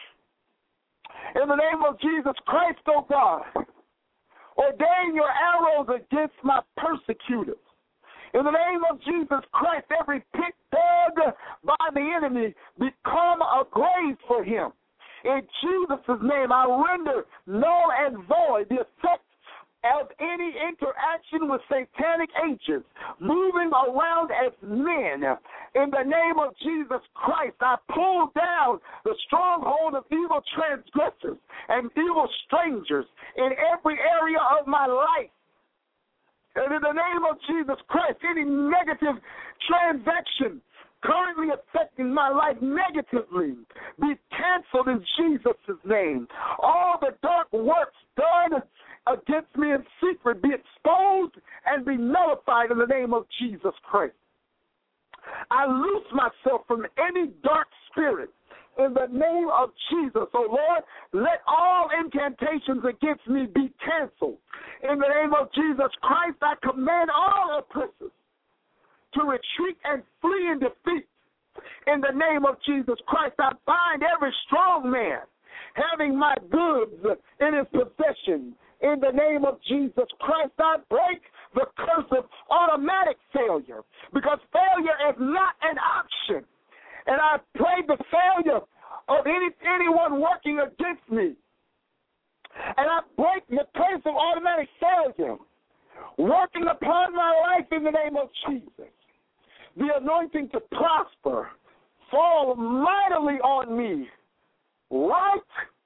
In the name of Jesus Christ, oh God, ordain your arrows against my persecutors. In the name of Jesus Christ, every pit dug by the enemy become a grave for him. In Jesus' name, I render null and void the effect of any interaction with satanic agents moving around as men. In the name of Jesus Christ, I pull down the stronghold of evil transgressors and evil strangers in every area of my life. And in the name of Jesus Christ, any negative transaction currently affecting my life negatively be canceled in Jesus' name. All the dark works done against me in secret be exposed and be nullified in the name of Jesus Christ. I loose myself from any dark spirit in the name of Jesus. Oh, Lord, let all incantations against me be canceled. In the name of Jesus Christ, I command all oppressors to retreat and flee in defeat. In the name of Jesus Christ, I bind every strong man having my goods in his possession. In the name of Jesus Christ, I break the curse of automatic failure, because failure is not an option. And I pray the failure of anyone working against me. And I break the curse of automatic failure working upon my life in the name of Jesus. The anointing to prosper fall mightily on me right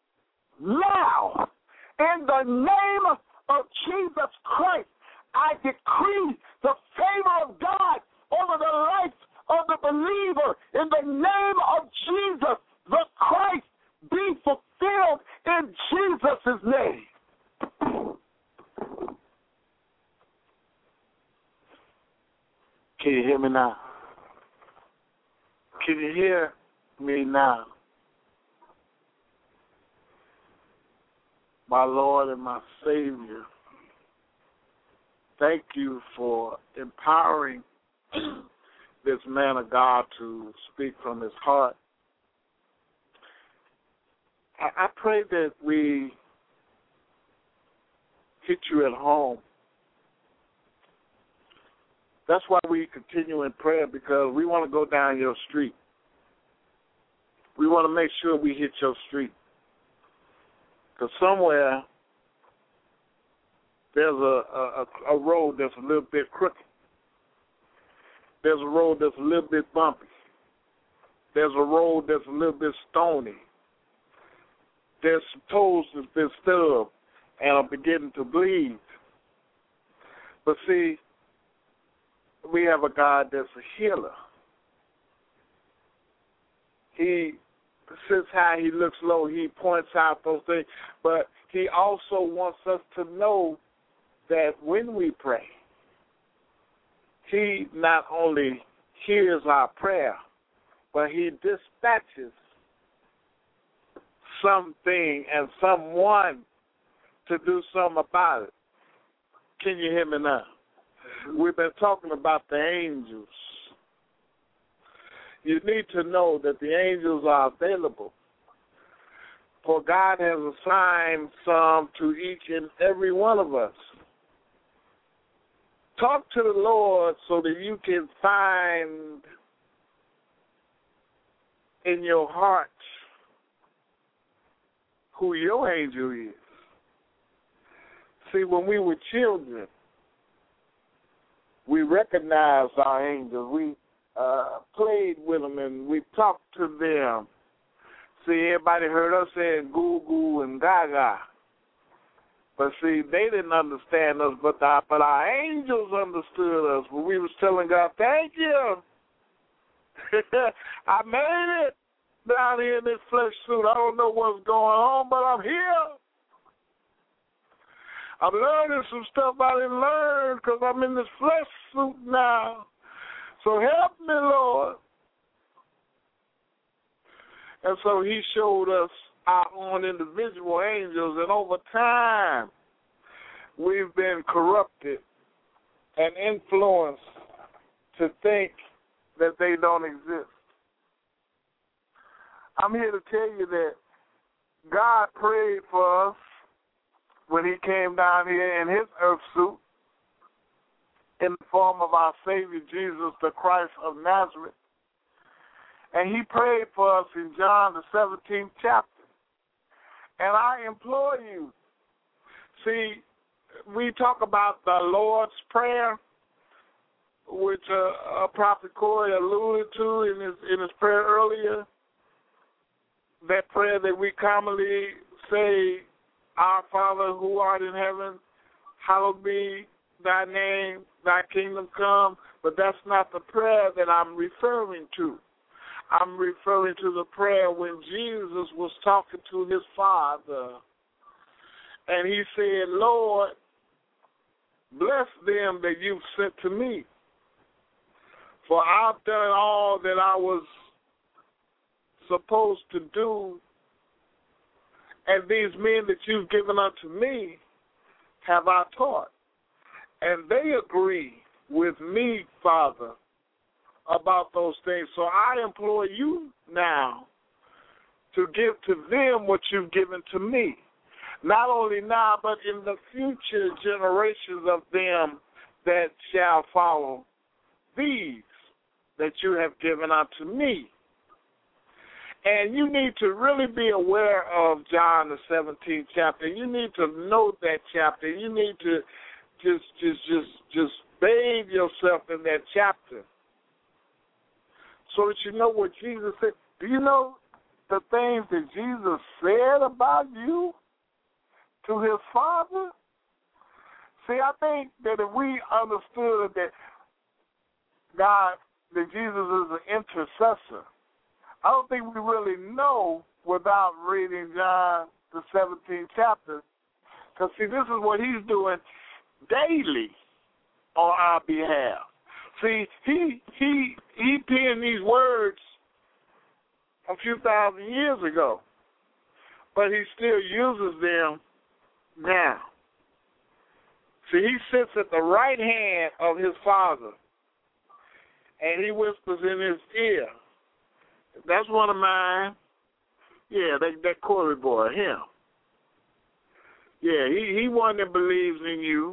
now. In the name of Jesus Christ, I decree the favor of God over the life of the believer. In the name of Jesus, the Christ be fulfilled in Jesus' name. Can you hear me now? Can you hear me now? My Lord and my Savior, thank you for empowering this man of God to speak from his heart. I pray that we hit you at home. That's why we continue in prayer, because we want to go down your street. We want to make sure we hit your street. Because somewhere there's a road that's a little bit crooked. There's a road that's a little bit bumpy. There's a road that's a little bit stony. There's some toes that's been stubbed and are beginning to bleed. But see, we have a God that's a healer. He sits high, he looks low, he points out those things, but he also wants us to know that when we pray, he not only hears our prayer, but he dispatches something and someone to do something about it. Can you hear me now? We've been talking about the angels. You need to know that the angels are available. For God has assigned some to each and every one of us. Talk to the Lord so that you can find in your heart who your angel is. See, when we were children, we recognized our angels. We played with them and we talked to them. See, everybody heard us saying goo goo and gaga. But see, they didn't understand us, but our angels understood us. When we was telling God, thank you. I made it down here in this flesh suit. I don't know what's going on, but I'm here. I'm learning some stuff I didn't learn because I'm in this flesh suit now. So help me, Lord. And so he showed us our own individual angels, and over time, we've been corrupted and influenced to think that they don't exist. I'm here to tell you that God prayed for us when he came down here in his earth suit in the form of our Savior Jesus, the Christ of Nazareth. And he prayed for us in John, the 17th chapter. And I implore you, see, we talk about the Lord's Prayer, which Prophet Corey alluded to in his prayer earlier, that prayer that we commonly say, Our Father who art in heaven, hallowed be thy name, thy kingdom come. But that's not the prayer that I'm referring to. I'm referring to the prayer when Jesus was talking to his Father. And he said, Lord, bless them that you've sent to me. For I've done all that I was supposed to do. And these men that you've given unto me have I taught. And they agree with me, Father, about those things. So I implore you now to give to them what you've given to me. Not only now, but in the future generations of them that shall follow these that you have given unto me. And you need to really be aware of John the 17th chapter. You need to know that chapter. You need to just bathe yourself in that chapter so that you know what Jesus said. Do you know the things that Jesus said about you to his Father? See, I think that if we understood that that Jesus is an intercessor, I don't think we really know without reading John the 17th chapter. Because, see, this is what he's doing daily on our behalf. See, he penned these words a few thousand years ago, but he still uses them now. See, he sits at the right hand of his Father, and he whispers in his ear. That's one of mine. Yeah, that Corey boy, him. Yeah, he one that believes in you.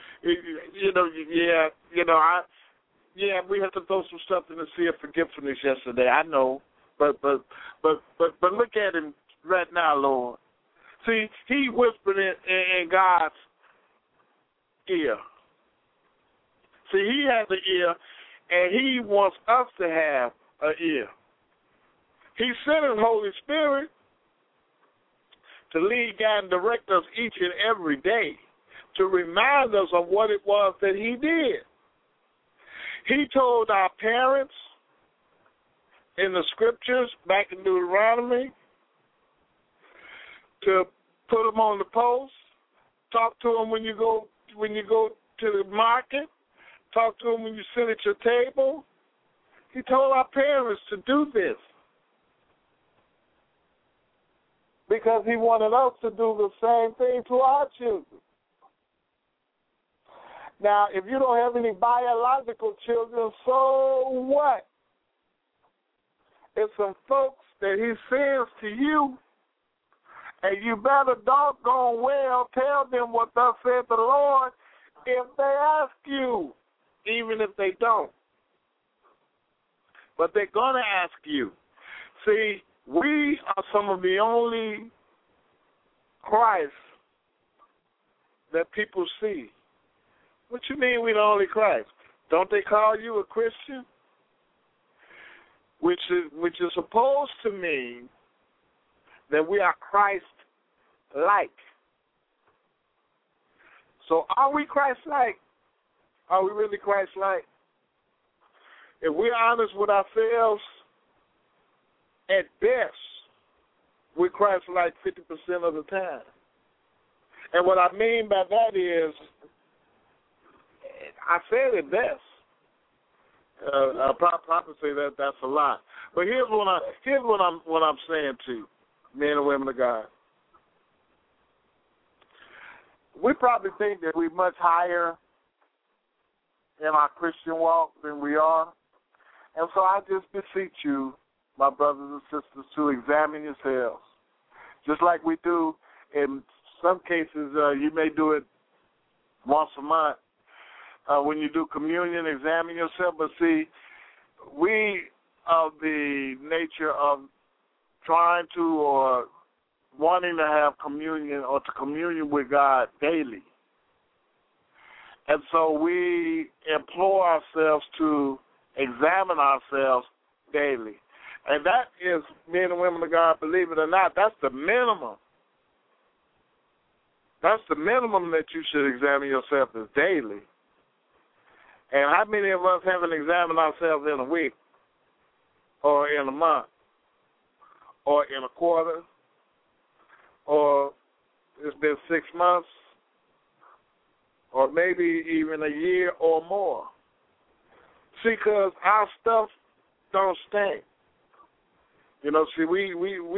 We have to throw some stuff in the sea of forgetfulness yesterday. I know, but look at him right now, Lord. See, he whispered in God's ear. See, he has an ear, and he wants us to have an ear. He sent his Holy Spirit to lead, guide, and direct us each and every day, to remind us of what it was that he did. He told our parents in the scriptures, back in Deuteronomy, to put them on the post, talk to them when you go to the market, talk to them when you sit at your table. He told our parents to do this because he wanted us to do the same thing to our children. Now, if you don't have any biological children, so what? It's some folks that he sends to you, and you better doggone well tell them what thus said the Lord if they ask you, even if they don't. But they're going to ask you. See, we are some of the only Christ that people see. What you mean we the only Christ? Don't they call you a Christian? Which is supposed to mean that we are Christ-like. So are we Christ-like? Are we really Christ-like? If we're honest with ourselves, at best, we're Christ-like 50% of the time. And what I mean by that is, I said it best. I'll probably say that's a lot. But here's what I'm saying to you, men and women of God. We probably think that we're much higher in our Christian walk than we are. And so I just beseech you, my brothers and sisters, to examine yourselves. Just like we do in some cases, you may do it once a month. When you do communion, examine yourself. But see, we of the nature of trying to or wanting to have communion or to communion with God daily. And so we implore ourselves to examine ourselves daily. And that is, men and women of God, believe it or not, that's the minimum. That's the minimum that you should examine yourself as daily. And how many of us haven't examined ourselves in a week or in a month or in a quarter or it's been 6 months or maybe even a year or more? See, because our stuff don't stink. You know, see, we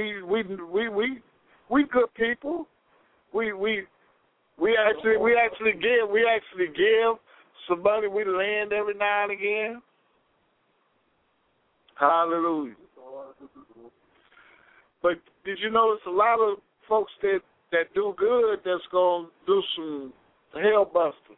good people. We actually give some money. We lend every now and again. Hallelujah. But did you notice a lot of folks that do good that's gonna do some hell busting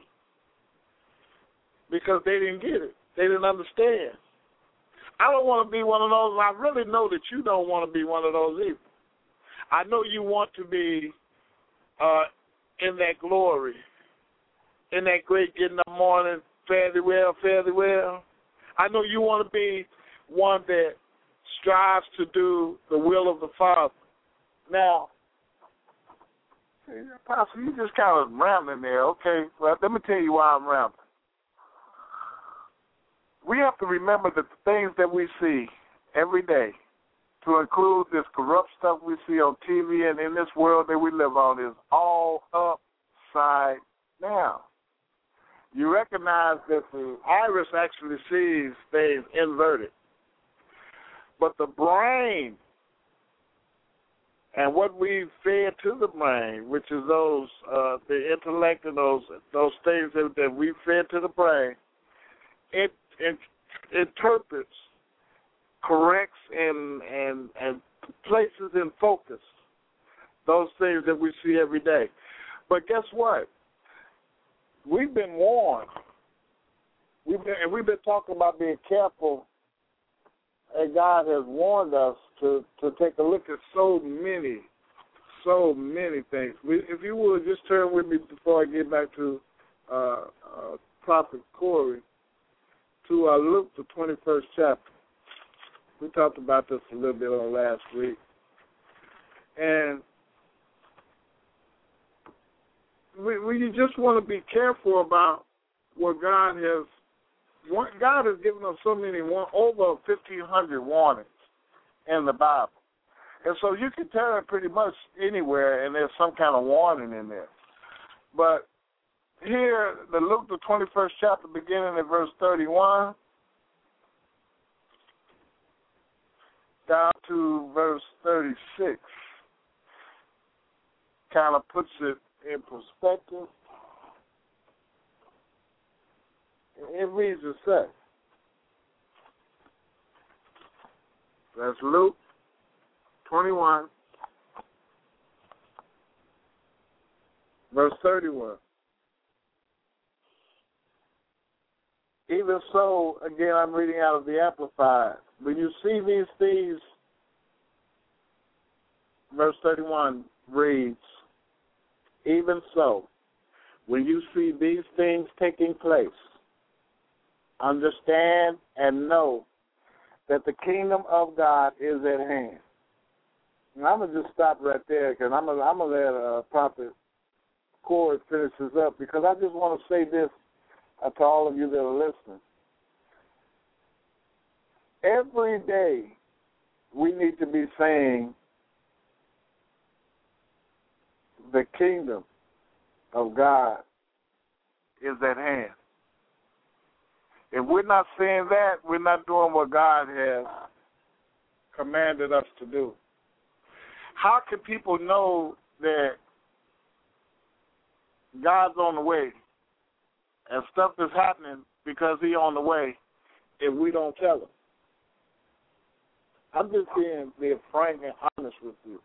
because they didn't get it. They didn't understand. I don't want to be one of those. I really know that you don't want to be one of those either. I know you want to be in that glory, in that great getting up morning, fare thee well, fare thee well. I know you want to be one that strives to do the will of the Father. Now, Pastor, you just kind of rambling there. Okay, well, let me tell you why I'm rambling. We have to remember that the things that we see every day, to include this corrupt stuff we see on TV and in this world that we live on, is all upside down. You recognize that the iris actually sees things inverted. But the brain and what we fed to the brain, which is those the intellect and those things that we fed to the brain, it interprets, corrects, and places in focus those things that we see every day. But guess what? We've been warned. We've been talking about being careful, and God has warned us to take a look at so many things. If you would, just turn with me before I get back to Prophet Corey, to Luke, the 21st chapter. We talked about this a little bit on last week. And we just want to be careful about what God has. God has given us so many, over 1,500 warnings in the Bible. And so you can turn pretty much anywhere and there's some kind of warning in there. But here, the Luke, the 21st chapter, beginning at verse 31, down to verse 36, kind of puts it in perspective. It reads as such. That's Luke 21, verse 31. Even so, again, I'm reading out of the Amplified. When you see these things, verse 31 reads, even so, when you see these things taking place, understand and know that the kingdom of God is at hand. And I'm going to just stop right there because I'm going to let Prophet Cord finish this up because I just want to say this to all of you that are listening. Every day we need to be saying the kingdom of God is at hand. If we're not saying that, we're not doing what God has commanded us to do. How can people know that God's on the way and stuff is happening because He's on the way if we don't tell them? I'm just being frank and honest with you.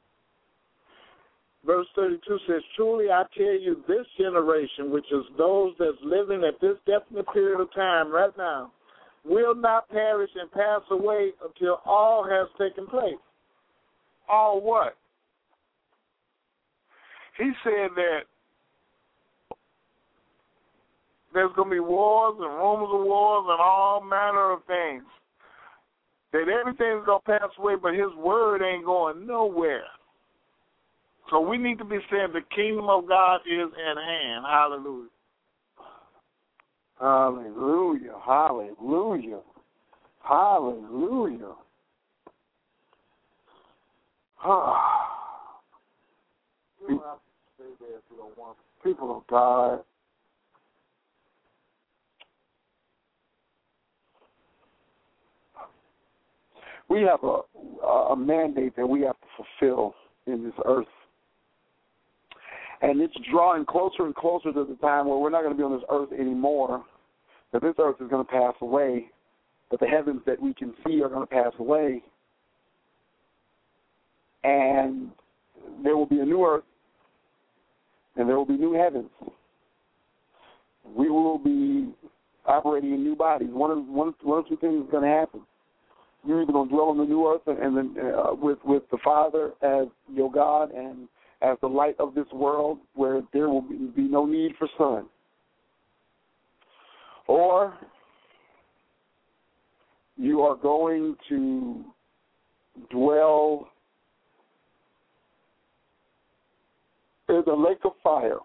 Verse 32 says, truly I tell you, this generation, which is those that's living at this definite period of time right now, will not perish and pass away until all has taken place. All what? He said that there's going to be wars and rumors of wars and all manner of things. That everything's going to pass away, but His word ain't going nowhere. So we need to be saying the kingdom of God is at hand. Hallelujah. Hallelujah. Hallelujah. Hallelujah. People of God, we have a mandate that we have to fulfill in this earth. And it's drawing closer and closer to the time where we're not going to be on this earth anymore, that this earth is going to pass away, but the heavens that we can see are going to pass away. And there will be a new earth, and there will be new heavens. We will be operating in new bodies. One of two things is going to happen. You're either going to dwell on the new earth and then with the Father as your God and as the light of this world, where there will be no need for sun. Or you are going to dwell in the lake of fire,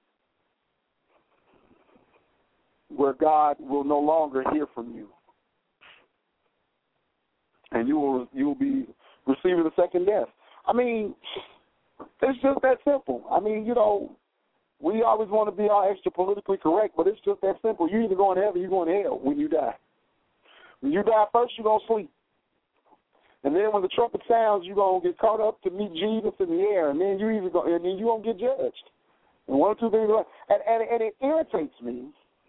where God will no longer hear from you. And you will be receiving the second death. I mean, it's just that simple. I mean, we always want to be all extra politically correct, but it's just that simple. You either going to heaven or you're going to hell when you die. When you die first, you're going to sleep. And then when the trumpet sounds, you're going to get caught up to meet Jesus in the air, and then you're going to get judged. And one or two things, and it irritates me.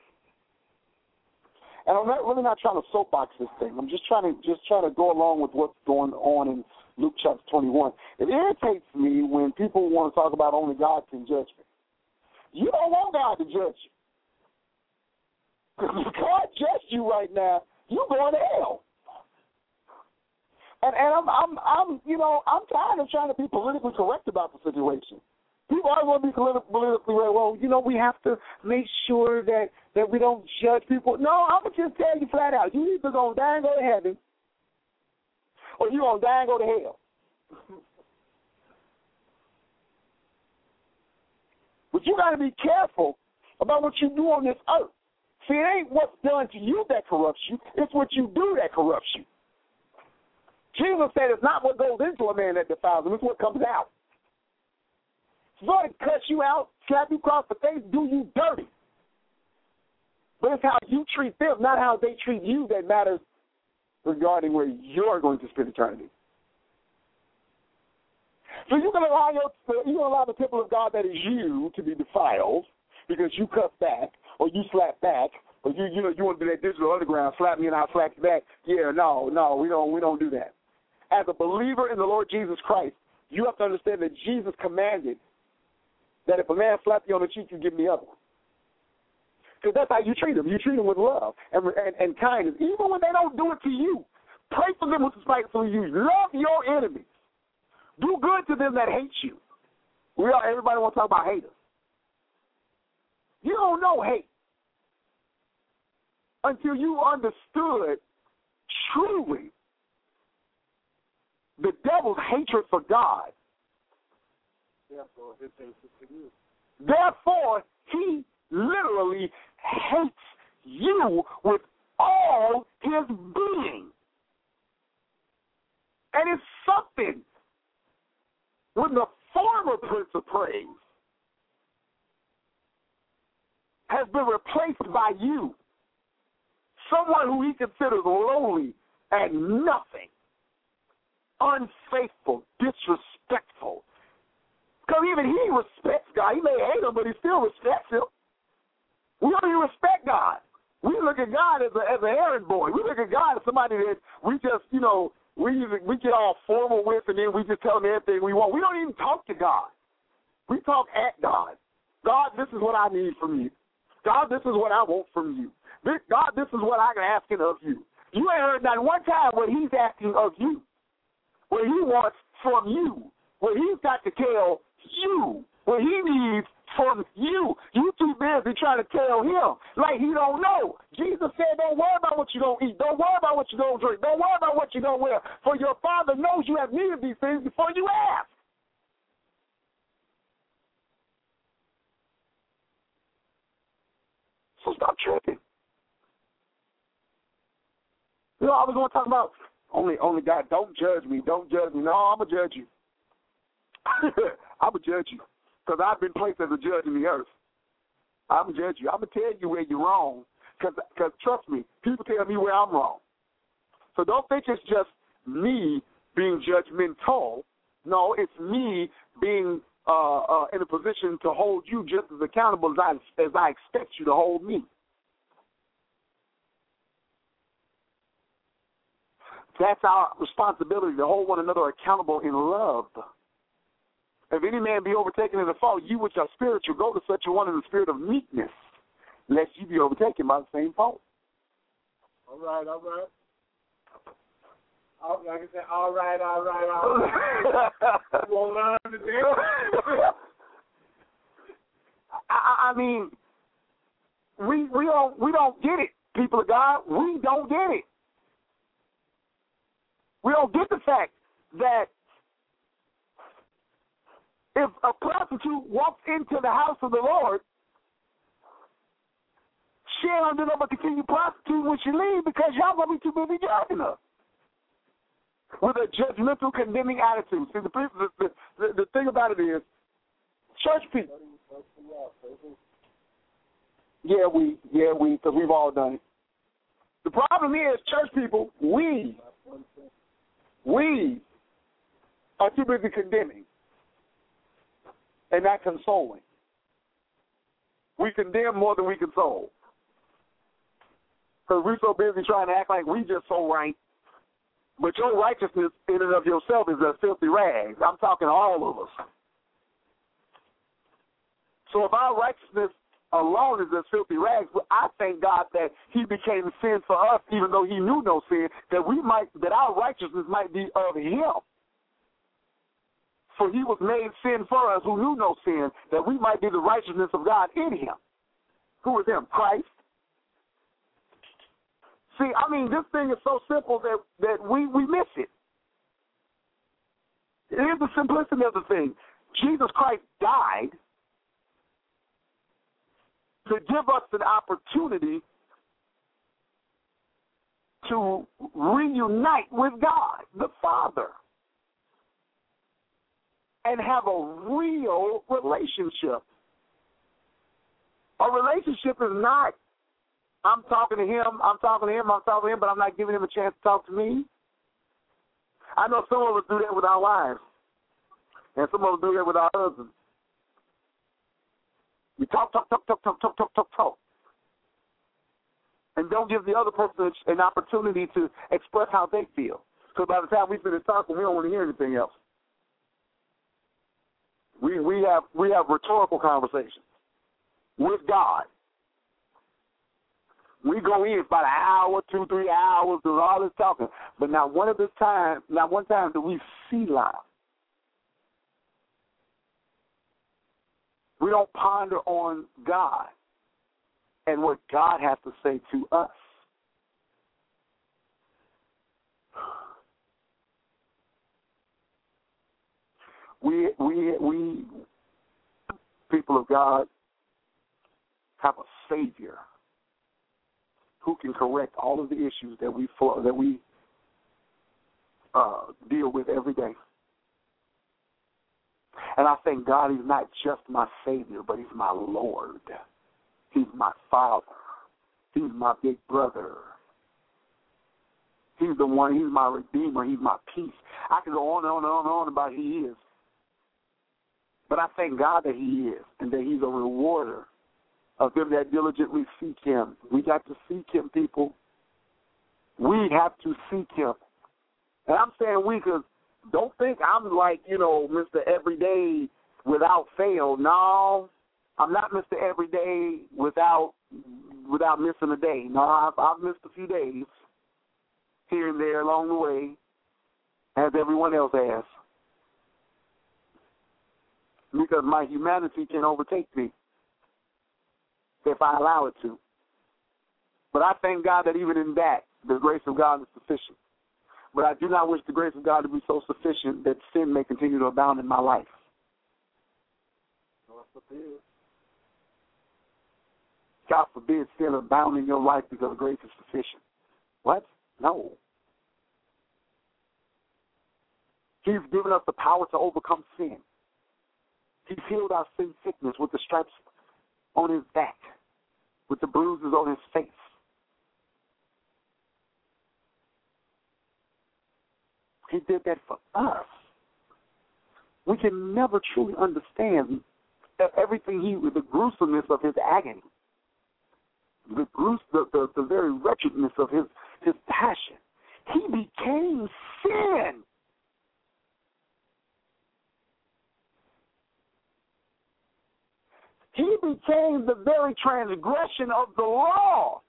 And I'm really not trying to soapbox this thing. I'm just trying to go along with what's going on in Luke chapter 21. It irritates me when people want to talk about only God can judge me. You don't want God to judge you. Because if God judged you right now, you're going to hell. And I'm tired of trying to be politically correct about the situation. People always want to be politically right. Well, we have to make sure that we don't judge people. No, I'm going to just tell you flat out. You either going to die and go to heaven, or you're going to die and go to hell. But you got to be careful about what you do on this earth. See, it ain't what's done to you that corrupts you. It's what you do that corrupts you. Jesus said it's not what goes into a man that defiles him. It's what comes out. It's going to cut you out, slap you across the face, do you dirty. But it's how you treat them, not how they treat you, that matters regarding where you're going to spend eternity. So you're going to allow the temple of God that is you to be defiled because you cut back or you slap back or Or you want to do that digital underground, slap me and I'll slap you back. Yeah, no, we don't do that. As a believer in the Lord Jesus Christ, you have to understand that Jesus commanded that if a man slaps you on the cheek, you give him the other one. Because that's how you treat them. You treat them with love and kindness. Even when they don't do it to you, pray for them with spiteful use. Love your enemies. Do good to them that hate you. Everybody want to talk about haters. You don't know hate until you understood truly the devil's hatred for God. Therefore, he literally hates you with all his being. And it's something when the former Prince of Praise has been replaced by you, someone who he considers lowly and nothing, unfaithful, disrespectful. Because even he respects God. He may hate him, but he still respects him. We don't even respect God. We look at God as an errand boy. We look at God as somebody that we just, we get all formal with, and then we just tell him everything we want. We don't even talk to God. We talk at God. God, this is what I need from you. God, this is what I want from you. God, this is what I'm asking of you. You ain't heard not one time what he's asking of you, what he wants from you, what he's got to tell you, what he needs from you. You too busy trying to tell him like he don't know. Jesus said, don't worry about what you don't eat. Don't worry about what you don't drink. Don't worry about what you don't wear. For your Father knows you have need of these things before you ask. So stop tripping. I was going to talk about only God. Don't judge me. Don't judge me. No, I'm going to judge you. I'm going to judge you because I've been placed as a judge in the earth. I'm going to judge you. I'm going to tell you where you're wrong because trust me, people tell me where I'm wrong. So don't think it's just me being judgmental. No, it's me being in a position to hold you just as accountable as I expect you to hold me. That's our responsibility, to hold one another accountable in love. If any man be overtaken in a fault, you which are spiritual, go to such a one in the spirit of meekness, lest you be overtaken by the same fault. All right. Like I said, all right. You won't learn today. I mean, we don't get it, people of God. We don't get it. We don't get the fact that if a prostitute walks into the house of the Lord, she ain't gonna do nothing but continue prostituting when she leaves because y'all gonna be too busy judging her with a judgmental, condemning attitude. See, the thing about it is, church people. Yeah, because we've all done it. The problem is, church people, we are too busy condemning and not consoling. We condemn more than we console. Because we're so busy trying to act like we just so right. But your righteousness in and of yourself is a filthy rags. I'm talking all of us. So if our righteousness alone is as filthy rags, but I thank God that he became sin for us, even though he knew no sin, that our righteousness might be of him. For he was made sin for us who knew no sin, that we might be the righteousness of God in him. Who is him? Christ. See, I mean, this thing is so simple that we miss it. Here's the simplicity of the thing. Jesus Christ died to give us an opportunity to reunite with God, the Father, and have a real relationship. A relationship is not, I'm talking to him, but I'm not giving him a chance to talk to me. I know some of us do that with our wives, and some of us do that with our husbands. We talk. don't give the other person an opportunity to express how they feel. Because by the time we finish talking, we don't want to hear anything else. We have rhetorical conversations with God. We go in for about an hour, 2, 3 hours, doing all this talking, but not one time do we see life. We don't ponder on God and what God has to say to us. We people of God have a Savior who can correct all of the issues that we deal with every day. And I thank God he's not just my Savior, but he's my Lord. He's my Father. He's my big brother. He's the one, he's my Redeemer. He's my peace. I can go on and on and on and on about who he is. But I thank God that he is and that he's a rewarder of them that diligently seek him. We got to seek him, people. We have to seek him. And I'm saying we, because don't think I'm like, Mr. Everyday without fail. No, I'm not Mr. Everyday without missing a day. No, I've missed a few days here and there along the way, as everyone else has. Because my humanity can overtake me if I allow it to. But I thank God that even in that, the grace of God is sufficient. But I do not wish the grace of God to be so sufficient that sin may continue to abound in my life. God forbid sin abound in your life because grace is sufficient. What? No. He's given us the power to overcome sin. He's healed our sin sickness with the stripes on his back, with the bruises on his face. He did that for us. We can never truly understand everything the gruesomeness of his agony, the very wretchedness of his passion. He became sin. He became the very transgression of the law.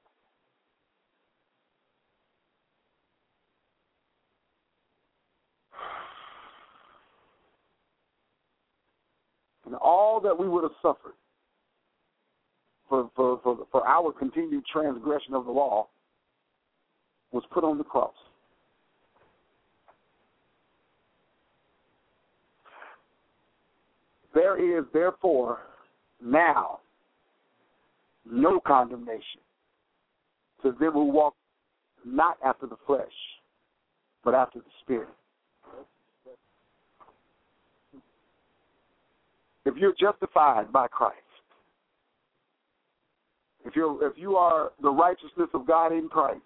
And all that we would have suffered for our continued transgression of the law was put on the cross. There is, therefore, now no condemnation to them who walk not after the flesh, but after the Spirit. If you're justified by Christ, if you are the righteousness of God in Christ,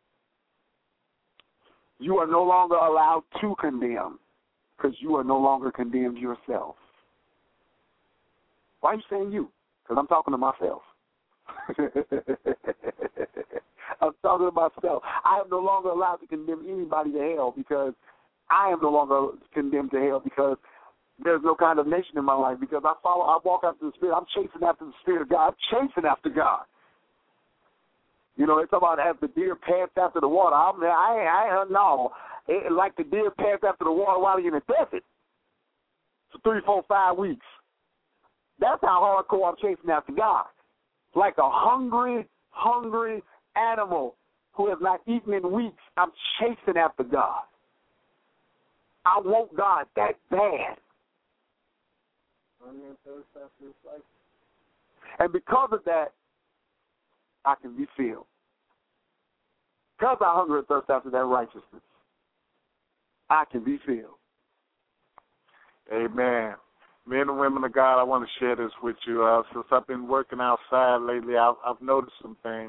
you are no longer allowed to condemn because you are no longer condemned yourself. Why are you saying you? Because I'm talking to myself. I'm talking to myself. I am no longer allowed to condemn anybody to hell because I am no longer condemned to hell because there's no condemnation in my life because I walk after the Spirit. I'm chasing after the Spirit of God. I'm chasing after God. They talk about as the deer pants after the water. No. Like the deer pants after the water while you're in the desert for 3, 4, 5 weeks. That's how hardcore I'm chasing after God. Like a hungry animal who has not eaten in weeks, I'm chasing after God. I want God that bad. And because of that, I can be filled. Because I hunger and thirst after that righteousness, I can be filled. Amen. Men and women of God, I want to share this with you. Since I've been working outside lately, I've noticed some things.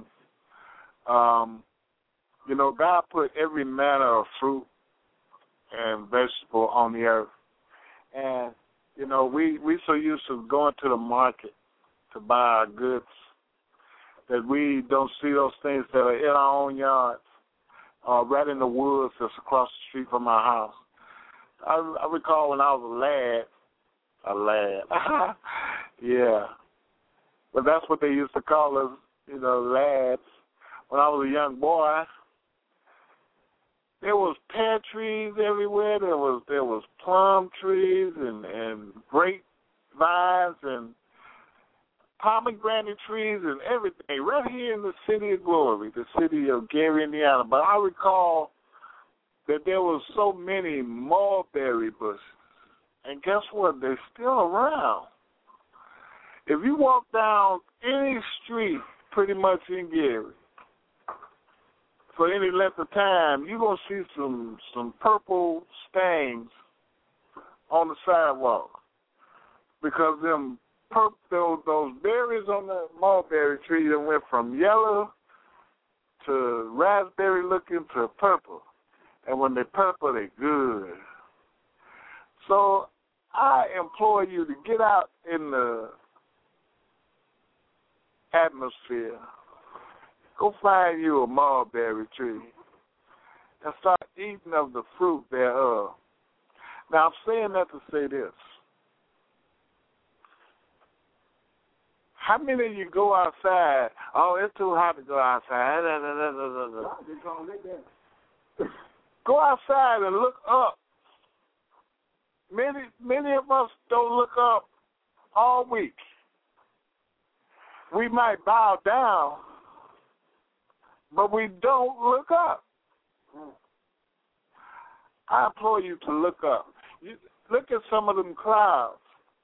God put every manner of fruit and vegetable on the earth. And, we so used to going to the market to buy our goods. that we don't see those things that are in our own yards, right in the woods that's across the street from our house. I recall when I was a lad, yeah, but that's what they used to call us, lads. When I was a young boy, there was pear trees everywhere. There was plum trees and grapevines and pomegranate trees and everything right here in the city of glory, the city of Gary, Indiana. But I recall that there was so many mulberry bushes. And guess what? They're still around. If you walk down any street pretty much in Gary for any length of time, you're going to see some purple stains on the sidewalk because those berries on the mulberry tree that went from yellow to raspberry looking to purple. And when they're purple, they're good. So I implore you to get out in the atmosphere. Go find you a mulberry tree and start eating of the fruit thereof. Now, I'm saying that to say this. How many of you go outside? Oh, it's too hot to go outside. Go outside and look up. Many of us don't look up all week. We might bow down, but we don't look up. I implore you to look up. Look at some of them clouds.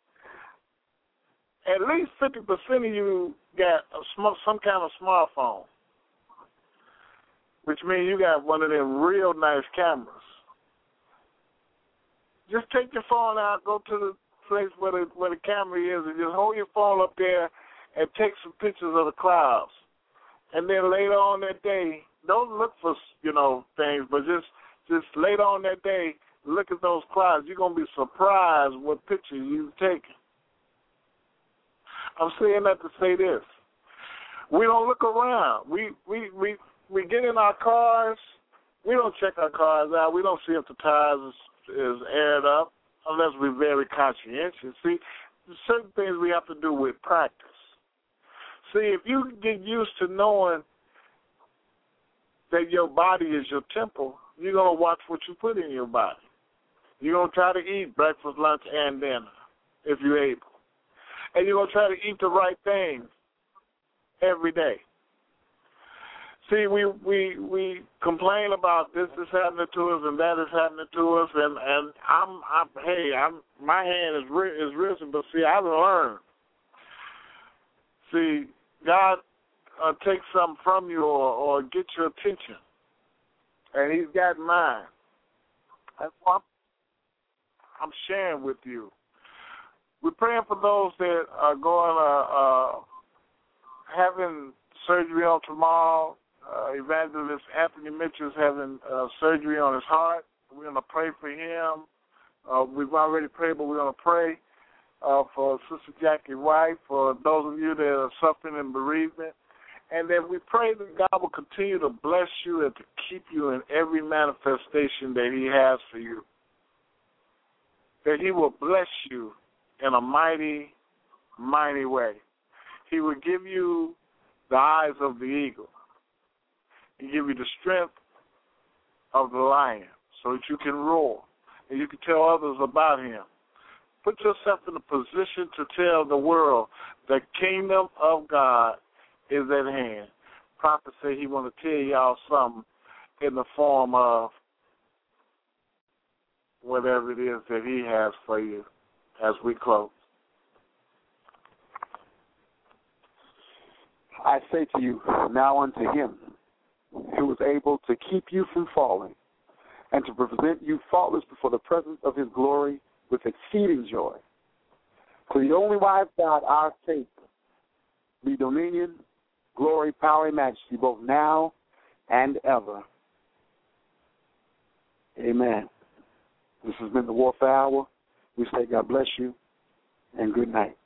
At least 50% of you got some kind of smartphone, which means you got one of them real nice cameras. Just take your phone out, go to the place where the camera is, and just hold your phone up there and take some pictures of the clouds. And then later on that day, don't look for things, but just later on that day, look at those clouds. You're gonna be surprised what picture you've taken. I'm saying that to say this: we don't look around. We get in our cars. We don't check our cars out. We don't see if the tires is aired up unless we're very conscientious. See, there's certain things we have to do with practice. See, if you get used to knowing that your body is your temple, you're going to watch what you put in your body. You're going to try to eat breakfast, lunch, and dinner if you're able. And you're going to try to eat the right things every day. See, we complain about this is happening to us and that is happening to us, and my hand is risen, but see, I've learned. See, God takes something from you or get your attention, and He's got mine. That's what I'm sharing with you. We're praying for those that are going having surgery on tomorrow. Evangelist Anthony Mitchell is having surgery on his heart. We're going to pray for him. We've already prayed, but we're going to pray for Sister Jackie White, for those of you that are suffering in bereavement. And then we pray that God will continue to bless you and to keep you in every manifestation that He has for you. That He will bless you in a mighty, mighty way. He will give you the eyes of the eagle. He give you the strength of the lion so that you can roar and you can tell others about Him. Put yourself in a position to tell the world the kingdom of God is at hand. Prophet said he want to tell y'all something in the form of whatever it is that He has for you as we close. I say to you, now unto Him who is able to keep you from falling and to present you faultless before the presence of His glory with exceeding joy. To the only wise God, our Savior, be dominion, glory, power, and majesty, both now and ever. Amen. This has been the Warfare Hour. We say God bless you and good night.